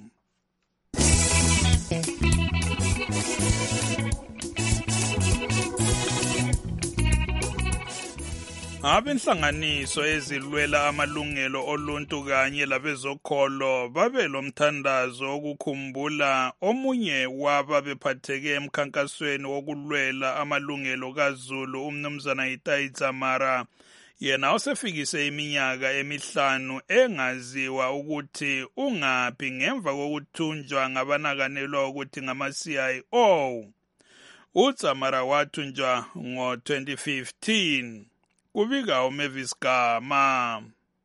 Abenhlanganiso ezilwela amalungelo oluntu kanye labezokholo babe lomthandazo okukhumbula omunye wababephatheke emkhankasweni wokulwela amalungelo kaZulu umnumzana Itai Dzamara. Yena osefikise iminyaka emihlanu engaziwa ukuthi ungaphi ngemva kokuthunjwa ngabanakanelwa ukuthi ngama-C I O. uDzamara wathunjwa ngo twenty fifteen. Kubika uMavis Gama.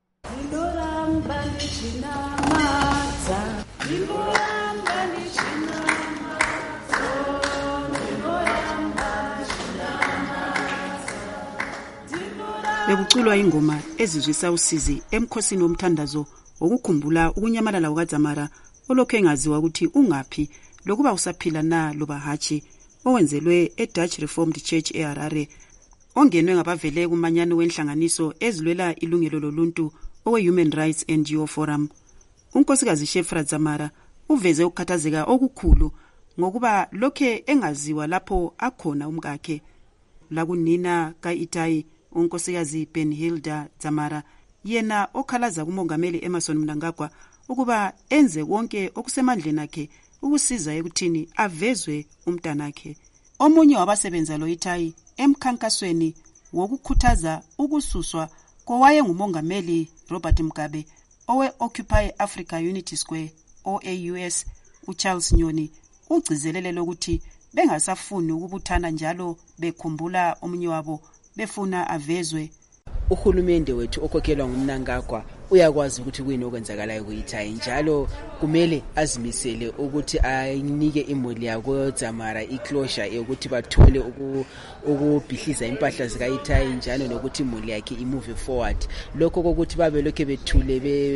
Bekuculwa ingoma ezizwisa usizi emkhosini womthandazo okukhumbula ukunyamalala kukaDzamara olokhu engaziwa ukuthi ungaphi lokuba usaphila na loba hatshi, owenzelwe eDutch Reformed Church eHarare, ongenwe ngabavele kumanyano wenhlanganiso ezilwela ilungelo loluntu owe-Human Rights N G O Forum. Unkosikazi Shefra Dzamara uveze ukukhathazeka okukhulu ngokuba lokhe engaziwa lapho akhona umkakhe. Lakunina ka-Itai, unkosikazi Benhilda Dzamara, yena okhalaza kumongameli Emmerson Mnangagwa ukuba enze konke okusemandleni akhe ukusiza ekuthini avezwe umntanakhe. Omunye wabasebenza lo Itai emkhankasweni wokukhuthaza ukususwa kowaye ngumongameli Robert Mugabe owe-Occupy Africa Unity Square O A U S uCharles Nyoni ugcizelele lokuthi bengasafuni ukubuthana njalo bekhumbula omunye wabo befuna avezwe. Uhulumende wethu okhokhelwa nguMnangagwa uyakwazi ukuthi kuyini okwenzakalayo ku-Itayi, njalo kumele azimisele ukuthi ayinike imuli yakoDzamara iclosure yokuthi bathole ukubhihliza impahla zika-Itayi, njalo nokuthi imuli yakhe imove forward. Lokho kokuthi babe lokho bethule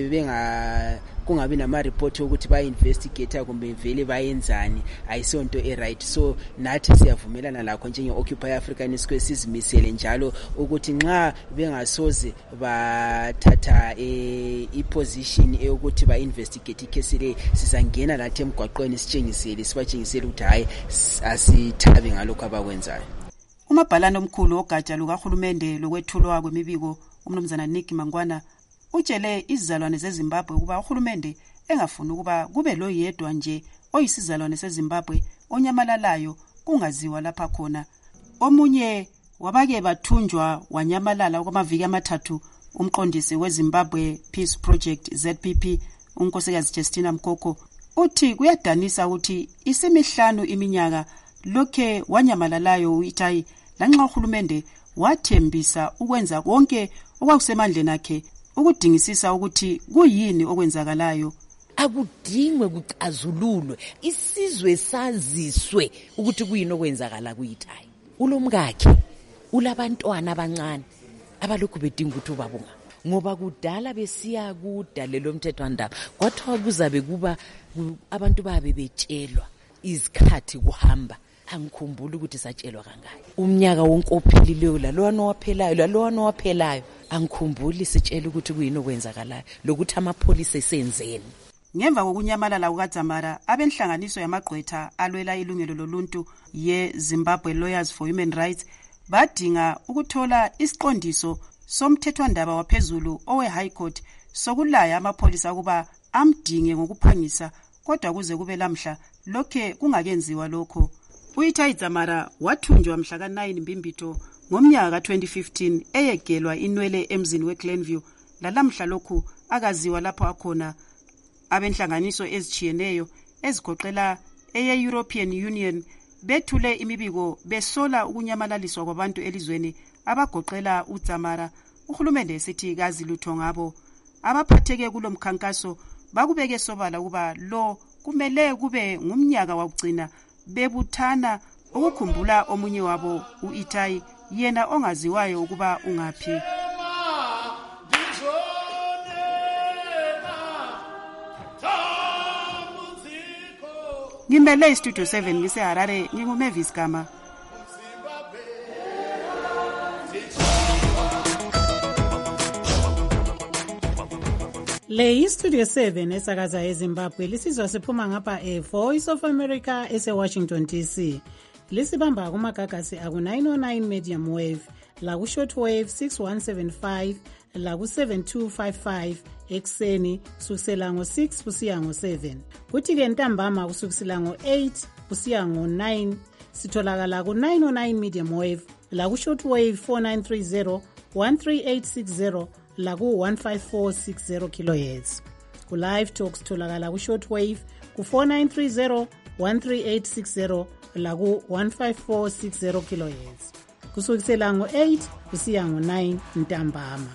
benga kungabi nama-report ukuthi ba-investigate kumbe vele bayenzani ayisonto e-right. So nathi siyavumelana lakho njenge-Occupy African Square, sizimisele njalo ukuthi nxa bengasoze bathatha i-position eyokuthi ba-investigate ikhesi le, sizangena lathi emgwaqweni sitshengisele sibatshengisele ukuthi hayi asithabe ngalokho abakwenzayo. Umabhalane omkhulu ogatsha lukahulumende lokwethulwa kwemibiko umnumzana Nick Mangwana utshele izizalwane zeZimbabwe ukuba uhulumende engafuni ukuba kube lo yedwa nje oyisizalwane seZimbabwe onyamalalayo kungaziwa lapha khona. Omunye wabake bathunjwa wanyamalala okwamaviki amathathu umqondisi weZimbabwe Peace Project Z P P unkosikazi Justina Mkoko uthi kuyadanisa ukuthi isimihlanu iminyaka lokhe wanyamalalayo uItayi, lanxa uhulumende wathembisa ukwenza konke okwakusemandleni akhe ukudingisisa ukuthi kuyini okwenzakalayo. Akudingwe kucazululwe, isizwe saziswe ukuthi kuyini okwenzakala ku-Itayi. Ulomkakhe ulabantwana abancane abalokhu bedinga ukuthi ubabunga, ngoba kudala besiya kudalelo mthethwandaba kwathiwa kuzabe kuba abantu babe betshelwa izikhathi kuhamba. Angikhumbuli ukuthi satshelwa kangaki umnyaka wonke ophelileyo lalwana owaphelayo lalwana owaphelayo, angikhumbuli sitshela ukuthi kuyini okwenzakalayo lokuthi amapholisa esenzeni. Ngemva kokunyamalala kukaDzamara, abenhlanganiso yamagqwetha alwela ilungelo loluntu ye-Zimbabwe Lawyers for Human Rights badinga ukuthola isiqondiso somthethwandaba waphezulu owe-High Court sokulaya amapholisa ukuba amdinge ngokuphangisa, kodwa kuze kube lamhla lokhe kungakenziwa lokho. uItayi Dzamara wathunjwa mhla ka nine Mbimbito ngomnyaka ka twenty fifteen eyegelwa inwele emzini weGlenview, lalamhla lokhu akaziwa lapho akhona. Abenhlanganiso ezichiyeneyo ezigoqela eye-European Union bethule imibiko besola ukunyamalaliswa kwabantu elizweni abagoqela uDzamara. Uhulumende esithi kazi lutho ngabo. Abaphatheke kulo mkhankaso bakubeke sobala ukuba lo kumele kube ngumnyaka wakugcina bebuthana ukukhumbula omunye wabo uItayi, yena ongaziwayo ukuba ungaphi. Ngimele istudio seven ngiseHarare, nginguMavis Gama. Le istudio seven esakaza eZimbabwe lisizwa siphuma ngapha e-Voice of America ese-Washington D C. Lisibamba kumagagasi aku-nine oh nine medium wave, laku-short wave six one seven five, laku-seven two five five ekseni kusukisela ngo-six kusiya ngo-seven. Kuthi-ke ntambama kusukisela ngo-eight kusiya ngo-nine sitholakala ku-nine oh nine medium wave, laku-short wave four nine three zero, one three eight six zero, laku one five four six zero kilohertz. Ku live talks tholakala ku short wave ku four nine three zero, one three eight six zero, laku one five four six zero kilohertz. Kusukisela ngo-eight kusiya ngo-nine ntambama.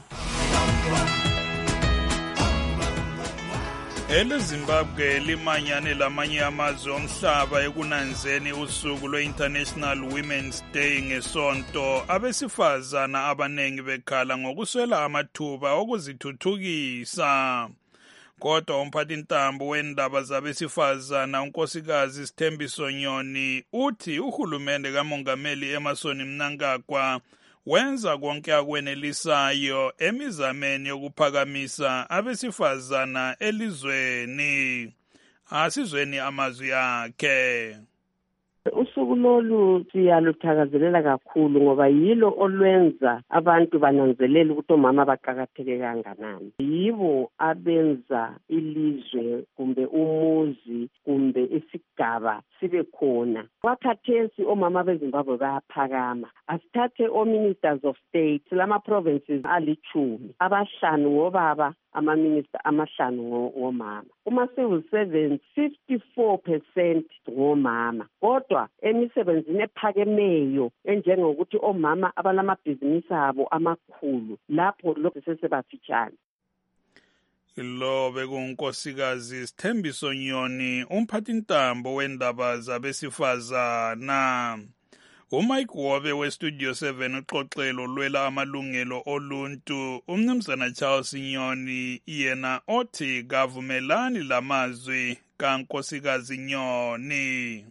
EleZimbabwe limanyane lamanye amazwe omhlaba ekunanzeni usuku lwe-International Women's Day ngesonto. Abesifazana abanengi bekhala ngokuswela amathuba okuzithuthukisa. Kodwa umphathintambo wendaba zabesifazana unkosikazi Sithembiso Nyoni uthi uhulumende kamongameli Emmerson Mnangagwa wenza konke akwenelisayo emizameni yokuphakamisa abesifazana elizweni. Asizweni amazwi akhe. Usuku lolu siyaluthakazelela kakhulu ngoba yilo olwenza abantu bananzelela ukuthi omama baqakatheke kanganani. Yibo abenza ilizwe kumbe umuzi kumbe isigaba sibe khona. Wakhathesi omama beZimbabwe bayaphakama. Asithathe o-ministers of state lama provinces alichumi, abahlanu ngobaba, ama-minister amahlanu ngomama. Kuma-civil servants fifty-four percent ngomama. Kodwa emisebenzini ephakemeyo enjengokuthi omama abalamabhizinisi abo amakhulu lapho lokhu sesebafitshane. lo bekunkosikazi Sithembiso Nyoni, umphathintambo wendaba zabesifazana. uMike Wobe weStudio seven uxoxelo lwela amalungelo oluntu. Umnumzana Charles Nyoni yena othi kavumelani lamazwi kankosikazi Nyoni.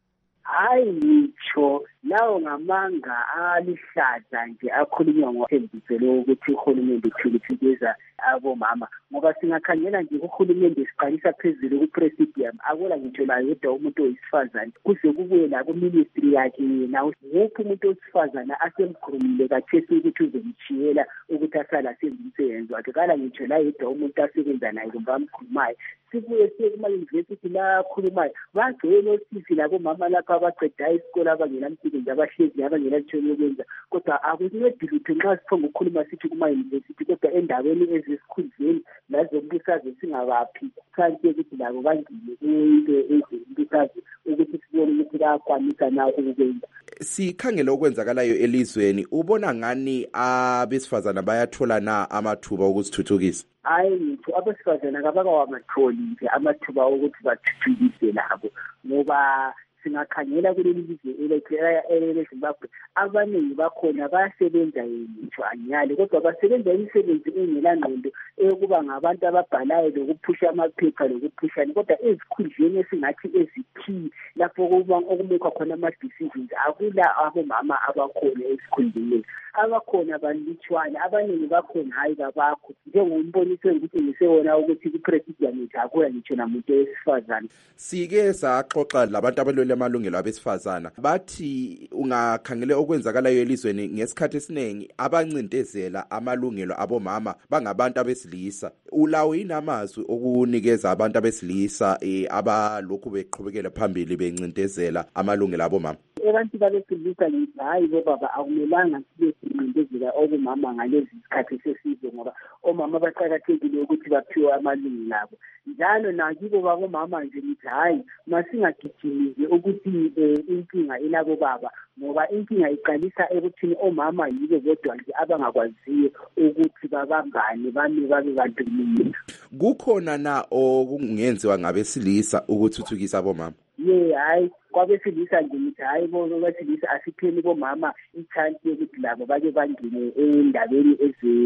Hayi ngitsho lawo ngamanga alihlaza nje akhulunywa ngothembiselo ukuthi uhulumende uthikithikeza abomama, ngoba singakhangela nje uhulumende siqalisa phezulu ku-presidium akola ngitsho la yedwa umuntu oyisifazane kuze kubuye la ku-ministry yakhe yena wonke umuntu wesifazane asemkhulumile kathesi ukuthi uzomshiyela ukuthi asala senze umsebenzi wakhe, kala ngitsho la yedwa umuntu asebenza naye kumbe amkhulumayo. Sibuye siye kuma-university la akhulumayo bagcwele osisi labomama lapha abaqeda isikole abangela msebenzi abahlezi abangela litho yokwenza, kodwa akuncedi lutho nxa siphonga ukukhuluma sithi kuma-university, kodwa endaweni ezesikhundleni lazombusazwe singabaphi kanti ukuthi labo bangile into ezimbusazwe ukuthi sibone ukuthi bayakwanisa na ukukwenza. Sikhangela okwenzakalayo elizweni, ubona ngani abesifazana bayathola na amathuba okuzithuthukisa? Hayi ngitho abesifazana kabakawamatholi nje amathuba okuthi bathuthukise labo, ngoba singakhangela kuleli lizwe eleZimbabwe abaningi bakhona bayasebenza ngitsho anyali, kodwa basebenza imisebenzi engelangqondo eyokuba ngabantu ababhalayo lokuphusha amaphepha lokuphushana, kodwa ezikhundleni esingathi ezikhi lapho okumekwa khona ama-decisions akula abomama abakhona esikhundleni. Abakhona balutshwana, abaningi bakhona hayi babakho, njengomboniso ukuthi ngisewona ukuthi ku-presidium yethu akula ngitsho namuntu wesifazane. Sike saxoxa labantu abalwela amalungelo abesifazana, bathi ungakhangele okwenzakalayo elizweni ngesikhathi esiningi abancindezela amalungelo abomama bangabantu abesilisa. Ulawo inamazwi okunikeza abantu abesilisa eh, abalokhu beqhubekela phambili bencindezela amalungelo abomama? Abantu babesilisa ngithi hayi bobaba akumelanga sibe sincindezela obomama ngalezi zikhathi sesizwe, ngoba omama baqakathekile ukuthi baphiwe amalungelo abo. Njalo nakibo babomama nje ngithi hayi masingagijimile ukuthi inkinga ilabo baba, ngoba inkinga iqalisa ekuthini omama yibo bodwa nje abangakwaziyo ukuthi babambane bame babe bantu munye. Kukhona na okungenziwa ngabesilisa ukuthuthukisa abomama? Ye hayi kwabesilisa nje ngithi hayi bona abesilisa asipheni bomama i-chance yokuthi labo bake bangene endabeni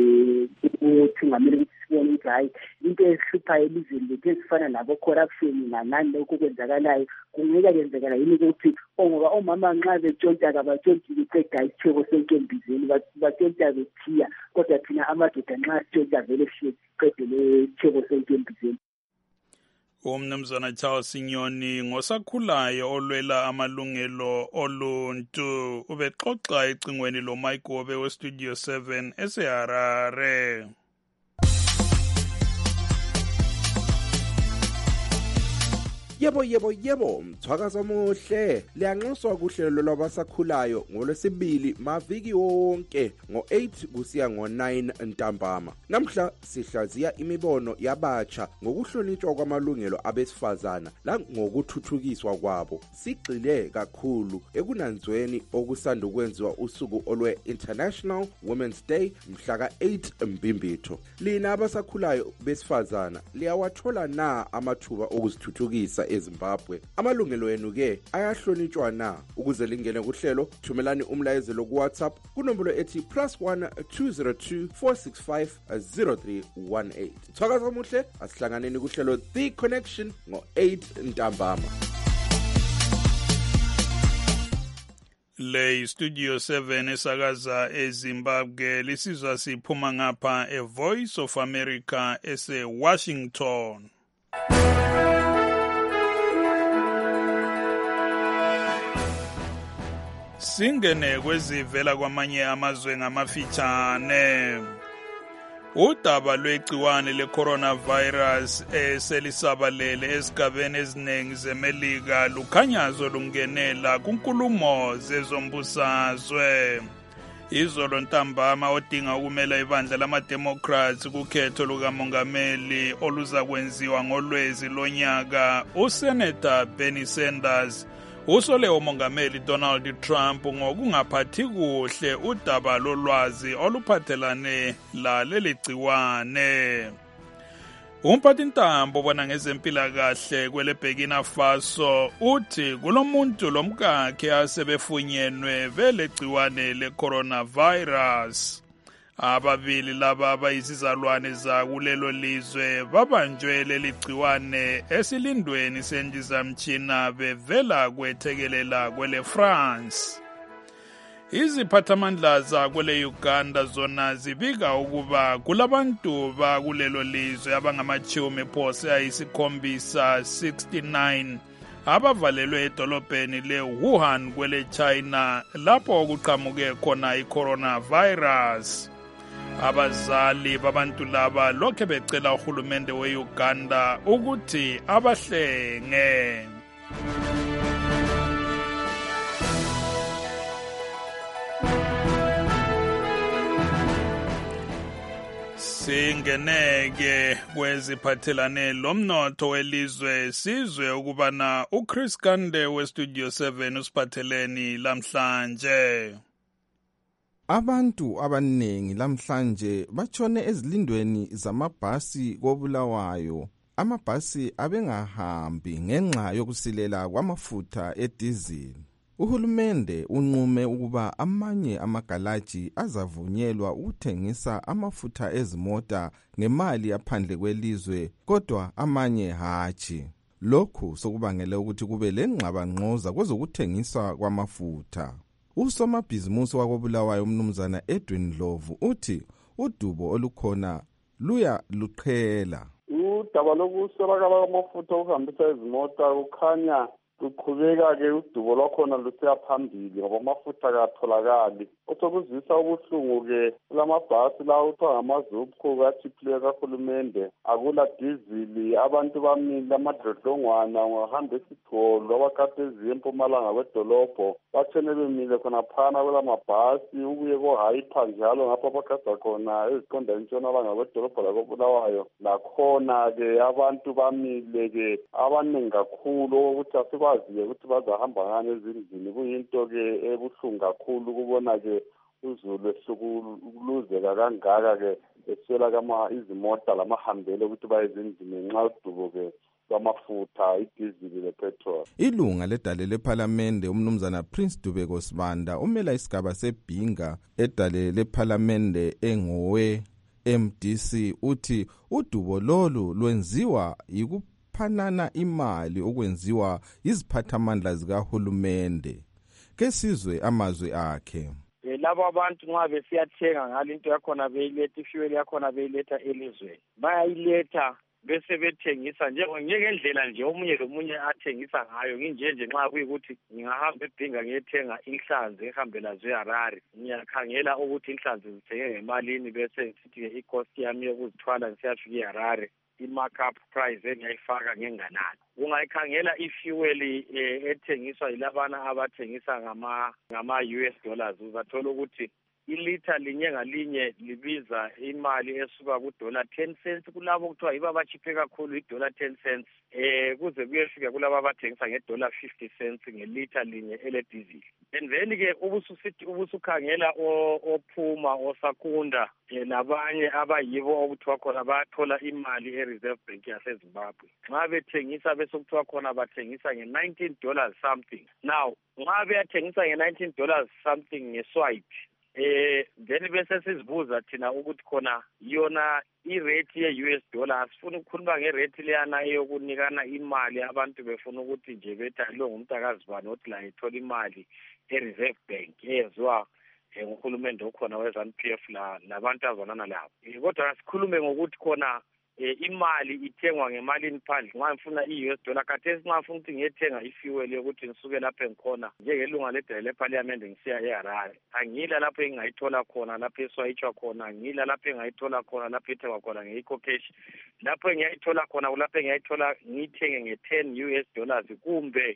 ezokuthi ngamele ukuthi sibone ukuthi hayi into esihluphayo elizweni lethu ezifana nabo-corruption nanani lokhu kwenzakalayo kungeka kwenzekala yini ukuthi ngoba omama nxa betshontsha kabatshontshe beqeda isitheko senkembizeni batshontsha bethiya, kodwa thina amadoda nxa sitshontsha vele sihle siqede le sitheko senkembizeni. Umnumzana Charles Nyoni ngosakhulayo olwela amalungelo oluntu ubexoxa ecingweni lo Mike Wobe weStudio seven eseHarare. Yebo yebo yebo mthwakazi omuhle liyanxuswa kuhlelo lwabasakhulayo ngolwesibili maviki wonke ngo eight kusiya ngo nine ntambama. Namhla sihlaziya imibono yabatsha ngokuhlonitshwa kwamalungelo abesifazana la ngokuthuthukiswa kwabo. Sigxile kakhulu ekunanzweni okusanda ukwenziwa usuku olwe International Women's Day mhla ka eight Mbimbitho. Lina abasakhulayo besifazana liyawathola na amathuba okuzithuthukisa eZimbabwe? Amalungelo enu ke ayahlonitshwa na? Ukuze lingene kuhlelo thumelani umlayezelo ku WhatsApp kunombolo ethi plus one two zero two four six five zero three one eight. Thwakaza omuhle asihlanganeni kuhlelo The Connection ngo eight ntambama. Le Studio seven esakaza eZimbabwe lisizwa siphuma ngapha e Voice of America ese Washington. Singene kwezivela kwamanye amazwe ngamafitshane. Udaba lwegciwane le-coronavirus eselisabalele esigabeni eziningi zeMelika lukhanyazo lungenela kunkulumo zezombusazwe. Izolo ntambama odinga ukumela ibandla lama-Democrats kukhetho lukamongameli oluza kwenziwa ngolwezi lonyaka, uSenator Bernie Sanders usole umongameli Donald Trump ngokungaphathi kuhle udaba lolwazi oluphathelane laleli gciwane. Umphathintambo obona ngezempilakahle kwele Burkina Faso uthi kulomuntu lomkakhe asebefunyenwe vele gciwane le-coronavirus. Ababili laba abayizizalwane zakulelo lizwe babanjwe leli gciwane esilindweni sendizamtshina bevela kwethekelela kwele France. Iziphathamandla zakwele Uganda zona zibika ukuba kulabantu bakulelo lizwe abangamachumi phose ayisikhombisa sixty-nine abavalelwe edolobheni le-Wuhan kwele China lapho kuqhamuke khona i-coronavirus. Abazali babantu laba lokhe becela uhulumende we-Uganda ukuthi abahlenge. Singeneke kweziphathelane lomnotho welizwe sizwe ukubana uChris Kande weStudio seven usiphatheleni lamhlanje. Abantu abaningi lamhlanje bachone ezilindweni zamabhasi koBulawayo. Amabhasi abengahambi ngenxa yokusilela kwamafutha edizili. Uhulumende unqume ukuba amanye amagalaji azavunyelwa ukuthengisa amafutha ezimota ngemali yaphandle kwelizwe, kodwa amanye hatshi. Lokhu sokubangela ukuthi kube lengxabangxoza kwezokuthengiswa kwamafutha. Usomabhizimusi wakoBulawayo umnumzana Edwin Ndlovu uthi udubo olukhona luya luqhela. Udaba lokuswelakala kwamafutha okuhambisa izimota kukhanya kuqhubeka-ke udubo lwakhona lusiya phambili ngoba amafutha akatholakali. Osokuzwisa ubuhlungu-ke kulamabhasi lawo kuthiwa ngamazuphu kathiphileyo kahulumende, akula dizili, abantu bamile amadlodlongwana ngahamba esigcolo abakade eziye empumalanga kwedolobho bathene bemile khonaphana kwelamabhasi ukuye kohayipha njalo ngapho abagada khona eziqonda entshonalanga kwedolobho lakoBulawayo. Lakhona-ke abantu bamile-ke abaningi kakhulu ukuthi asikwazi-ke ukuthi bazahamba ngani ezindlini. Kuyinto-ke ebuhlungu kakhulu ukubona-ke uzulu esukuluzeka kangaka-ke eswela kama izimota lamahambele ukuthi baye ezindlini ngenxa yodubo-ke kwamafutha, idizili lepetrol. Ilunga ledale lephalamende umnumzana Prince Dubeko Sibanda umela isigaba sebhinga edale lephalamende engowe M D C uthi udubo lolu lwenziwa yikuphanana imali okwenziwa iziphathamandla zikahulumende. Kesizwe amazwi akhe. Labo abantu nxa besiyathenga ngale into yakhona beyiletha ifuel yakhona beyiletha elizweni, bayayiletha bese bethengisa njengendlela nje omunye lomunye athengisa ngayo. Nginjenje nxa kuyikuthi ngingahamba ebhinga ngiyethenga inhlanzi ehambela zeHarare, ngiyakhangela ukuthi inhlanzi zithenge ngemalini bese sithi i-cost yami yokuzithwala ngisiyafika eHarare i-markup price engiyayifaka ngenganani. Ungayikhangela ifuel ethengiswa yilabana abathengisa ngama ngama-U S dollars uzathola ukuthi ilitha linye ngalinye libiza imali esuka kudola ten cents kulabo kuthiwa yibo abachiphe kakhulu idola ten cents eh kuze kuyefika kulabo abathengisa ngedola fifty cents ngelitha linye eledizili. And then ke ubususithi ubusukhangela ophuma osakunda labanye abayibo okuthiwa khona bathola imali e-Reserve Bank yaseZimbabwe. Nxa bethengisa bese kuthiwa khona bathengisa nge-nineteen dollars something. Now nxa beyathengisa nge-nineteen dollars something ngeswipe eh then bese sizibuza thina ukuthi khona yona irate ye-U S dollar asifuna ukukhuluma ngerate leyana eyokunikana imali abantu befuna ukuthi nje bethi lo ngumntakazibani othi la ithola imali e-Reserve Bank eyenziwa nguhulumende okhona we-ZANU P F la nabantu azonana labo. Kodwa asikhulume ngokuthi khona imali ithengwa ngemalini phandle. Nxa ngifuna i-U S dollar khathesi nxa ngifuna ukuthi ngiyethenga ifuel yokuthi ngisuke lapho engikhona njengelunga ledale lephalamende ngisiya eHarare, angila lapho engingayithola khona lapho eswayitshwa khona, angila lapho engingayithola khona lapho ethengwa khona nge-Eco Cash, lapho engiyayithola khona kulapho engiyayithola ngiyithenge nge-ten U S dollars kumbe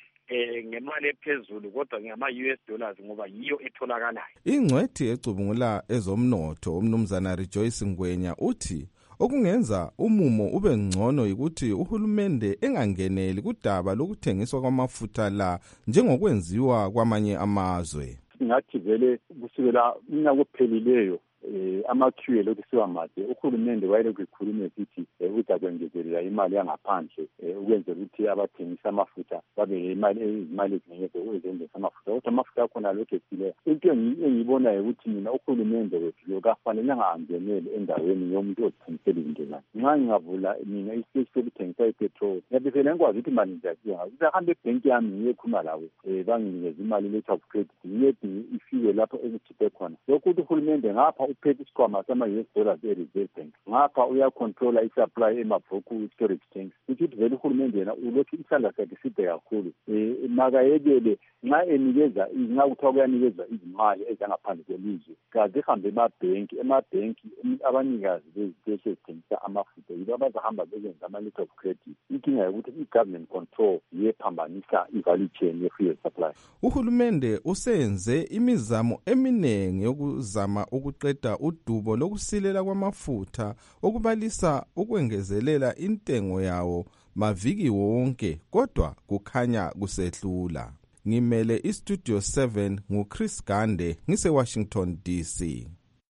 eh ngemali ephezulu kodwa ngama-U S dollars ngoba yiyo etholakalayo. Ingcwethi ecubungula ezomnotho umnumzana Rejoice Ngwenya uthi okungenza umumo ube ngcono ukuthi uhulumende engangeneli kudaba lokuthengiswa kwamafutha la njengokwenziwa kwamanye amazwe. Ngathi vele kusukela unyaka ophelileyo eh ama-Q lokhu siwamade uhulumende wayelokhu ekhulume sithi ukuthi akwengezelela imali yangaphandle ukwenzela ukuthi abathengisa amafutha babe imali imali eziningi ezenzisa amafutha kodwa amafutha akhona lokhu esile into engiyibonayo ukuthi mina uhulumende wethu lokafanele angenele endaweni yomuntu othengisela izinto zakhe. Nxa ngingavula mina isiteshi sokuthengisa ipetrol ngabe phela ngikwazi ukuthi imali ngiyadinga ngizahambe ebhenki yami ngiyekhuluma lawo um banginikeze imali letter of credit ngiyedinga ifike lapho ekukhiphe khona lokhu ukuthi uhulumende ngapha uphethe isikhwama sama-U S dollars e-Reserve Bank ngapha uyacontrola i-supply emabhuku storage tanks ukuthi vele uhulumende yena ulokhu isandla sakhe side kakhulu um makayekele nxa enikeza nxa kuthiwa kuyanikezwa izimali ezangaphandle kwelizwe kaze ihambe emabhenki emabhenki abanikazi beziteshi ezithengisa amafutha yibo abazahamba bezenza ama-letter of credit. Inkinga yokuthi i-government control yephambanisa i-value chain ye-fuel supply. Uhulumende usenze imizamo eminingi yokuzama ukuqeda udubo lokusilela kwamafutha okubalisa ukwengezelela intengo yawo maviki wonke kodwa kukhanya kusehlula. Ngimele iStudio seven nguChris Gande ngise-Washington D C.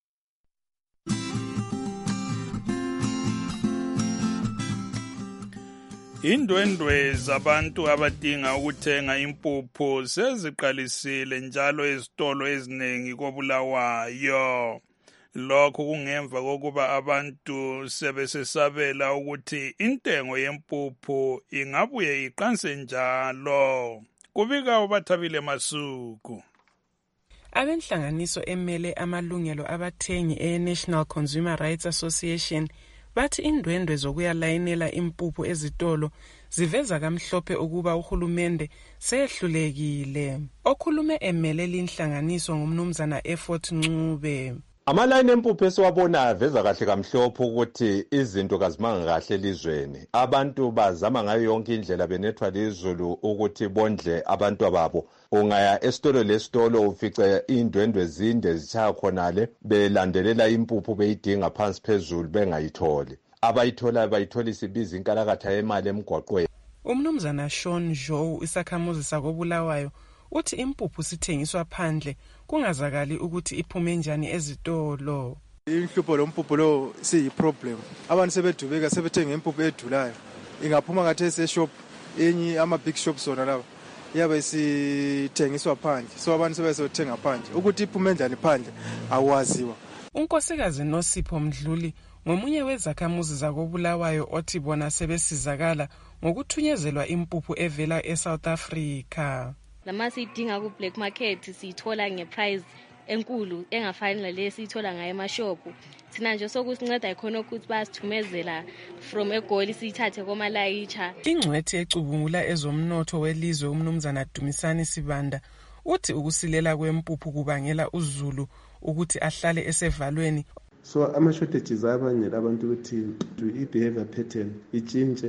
Indwendwe zabantu abadinga ukuthenga impuphu seziqalisile njalo ezitolo eziningi koBulawayo. Lokhu kungemva kokuba abantu sebesesabela ukuthi intengo yempuphu ingabuye iqanse njalo. Kubika uBathabile Masuku. Abenhlanganiso emele amalungelo abathengi e-National Consumer Rights Association bathi indwendwe zokuyalayinela impuphu ezitolo ziveza kamhlophe ukuba uhulumende sehlulekile. Okhulume emele linhlanganiso ngumnumzana Effort Ncube. Amalayini empuphu esiwabona aveza kahle kamhlophe ukuthi izinto kazimanga kahle elizweni. Abantu bazama ngayo yonke indlela benethwa lizulu ukuthi bondle abantu ababo. Ungaya esitolo lesitolo ufice indwendwe zinde zichaya khonale belandelela impuphu beyidinga phansi phezulu bengayitholi. Abayithola bayitholisa ibiza inkalakatha yemali emgwaqweni. Umnumzana Sean Joe isakhamuzi sakoBulawayo uthi impuphu sithengiswa phandle kungazakali ukuthi iphume njani ezitolo. Inhlupho lompuphu lo siyiproblem. Abantu sebedubeka sebethenga impuphu edulayo. Ingaphuma ngathi eseshop enyi ama big shops zona laba. Yabe sithengiswa phandle. So abantu sebezothenga phandle. Ukuthi iphume njani phandle awaziwa. Unkosikazi Nosipho Mdluli ngomunye wezakhamuzi zakoBulawayo othi bona sebesizakala ngokuthunyezela impuphu evela eSouth Africa. Lama sidinga ku black market sithola ngeprice enkulu engafani nale sithola ngaye emashopu. Sina nje sokusinceda ikhona ukuthi basithumezela from eGoli sithathe komalayitsha. Ingcwethi ecubungula ezomnotho welizwe umnumzana Dumisani Sibanda uthi ukusilela kwempuphu kubangela uZulu ukuthi ahlale esevalweni. So ama-shortages abangela abantu ukuthi i-behavior pattern itshintshe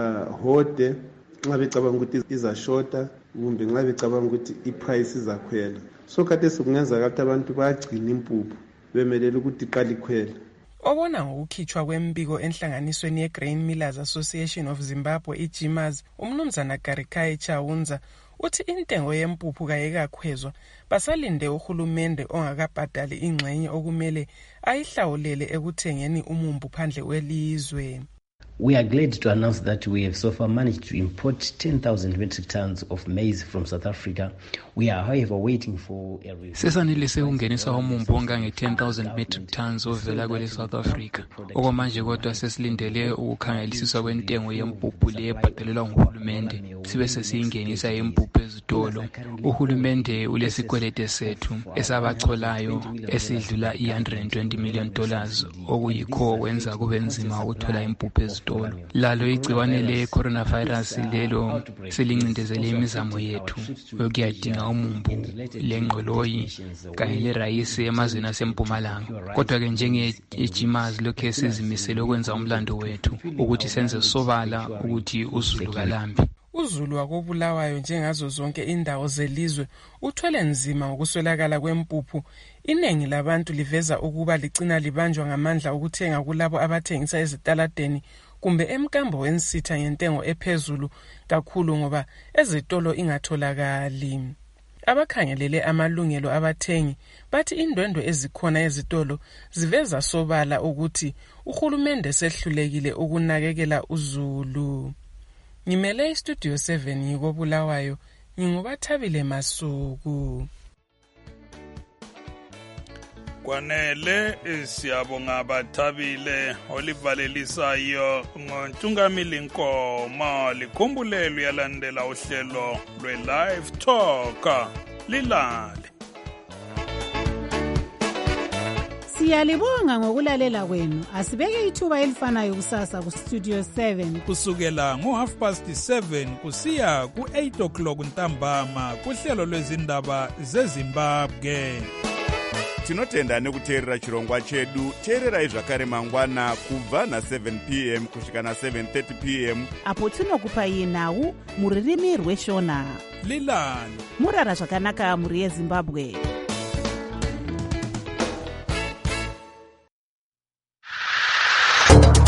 bahode nxa becabanga ukuthi izashota kumbe nxa becabanga ukuthi i-price izakhwela. So kade sokungenza ukuthi abantu bagcina impuphu bemelele ukuthi iqale ikhwele. Obona ngokukhitshwa kwembiko enhlanganisweni ye-Grain Millers Association of Zimbabwe i-GMAZ umnumzana Garikai Chawunza uthi intengo yempuphu kayekakhwezwa basalinde uhulumende ongakabhadali ingxenye okumele ayihlawulele ekuthengeni umumbu phandle welizwe. We are glad to announce that we have so far managed to import ten thousand metric tons of maize from South Africa. We are however waiting for a review. Sesanelise ungenisa umumbu ongange ten thousand metric tons ovela kwele South Africa. Okwamanje kodwa sesilindele ukukhangelisiswa kwentengo yempuphu le ebhadalelwa nguhulumende. Sibe sesiyingenisa impuphu ezitolo. Uhulumende ulesikwelete sethu esabacholayo esidlula i one hundred twenty million dollars okuyikho kwenza kube nzima ukuthola impuphu ezitolo. Lalo igciwane le coronavirus lelo selincindezele imizamo yethu yokuyadinga umumbu lengqoloyi kanye lerayisi emazweni asempumalanga. Kodwa ke njenge GMAZ lokho esizimisele ukwenza umlando wethu ukuthi senze sobala ukuthi uZulu kalambi. uZulu wakoBulawayo njengazo zonke indawo zelizwe uthwele nzima ngokuswelakala kwempuphu. Iningi labantu liveza ukuba licina libanjwa ngamandla ukuthenga kulabo abathengisa ezitaladeni kumbe emkambo wensitha ngentengo ephezulu kakhulu ngoba ezitolo ingatholakali. Abakhangelele amalungelo abathengi bathi indwendwe ezikhona ezitolo ziveza sobala ukuthi uhulumende sehlulekile ukunakekela uZulu. Ngimele iStudio seven ngikobulawayo, ngingubathabile Masuku. Kwanele siyabonga abathabile olivalelisayo ngontungamili Nkomo. Likhumbulelo yalandela uhlelo lwe-Live Talk lilale. Siyalibonga ngokulalela kwenu. Asibeke ithuba elifanayo kusasa ku Studio seven kusukela ngo half past seven kusiya ku eight o'clock ntambama kuhlelo lwezindaba zeZimbabwe. Tinotenda nekuteerera chirongwa chedu. Teererai zvakare mangwana kubva na seven p m kusvika na seven thirty p m apo tinokupai nhau muririmi rweshona. Lilale murara zvakanaka muri yeZimbabwe.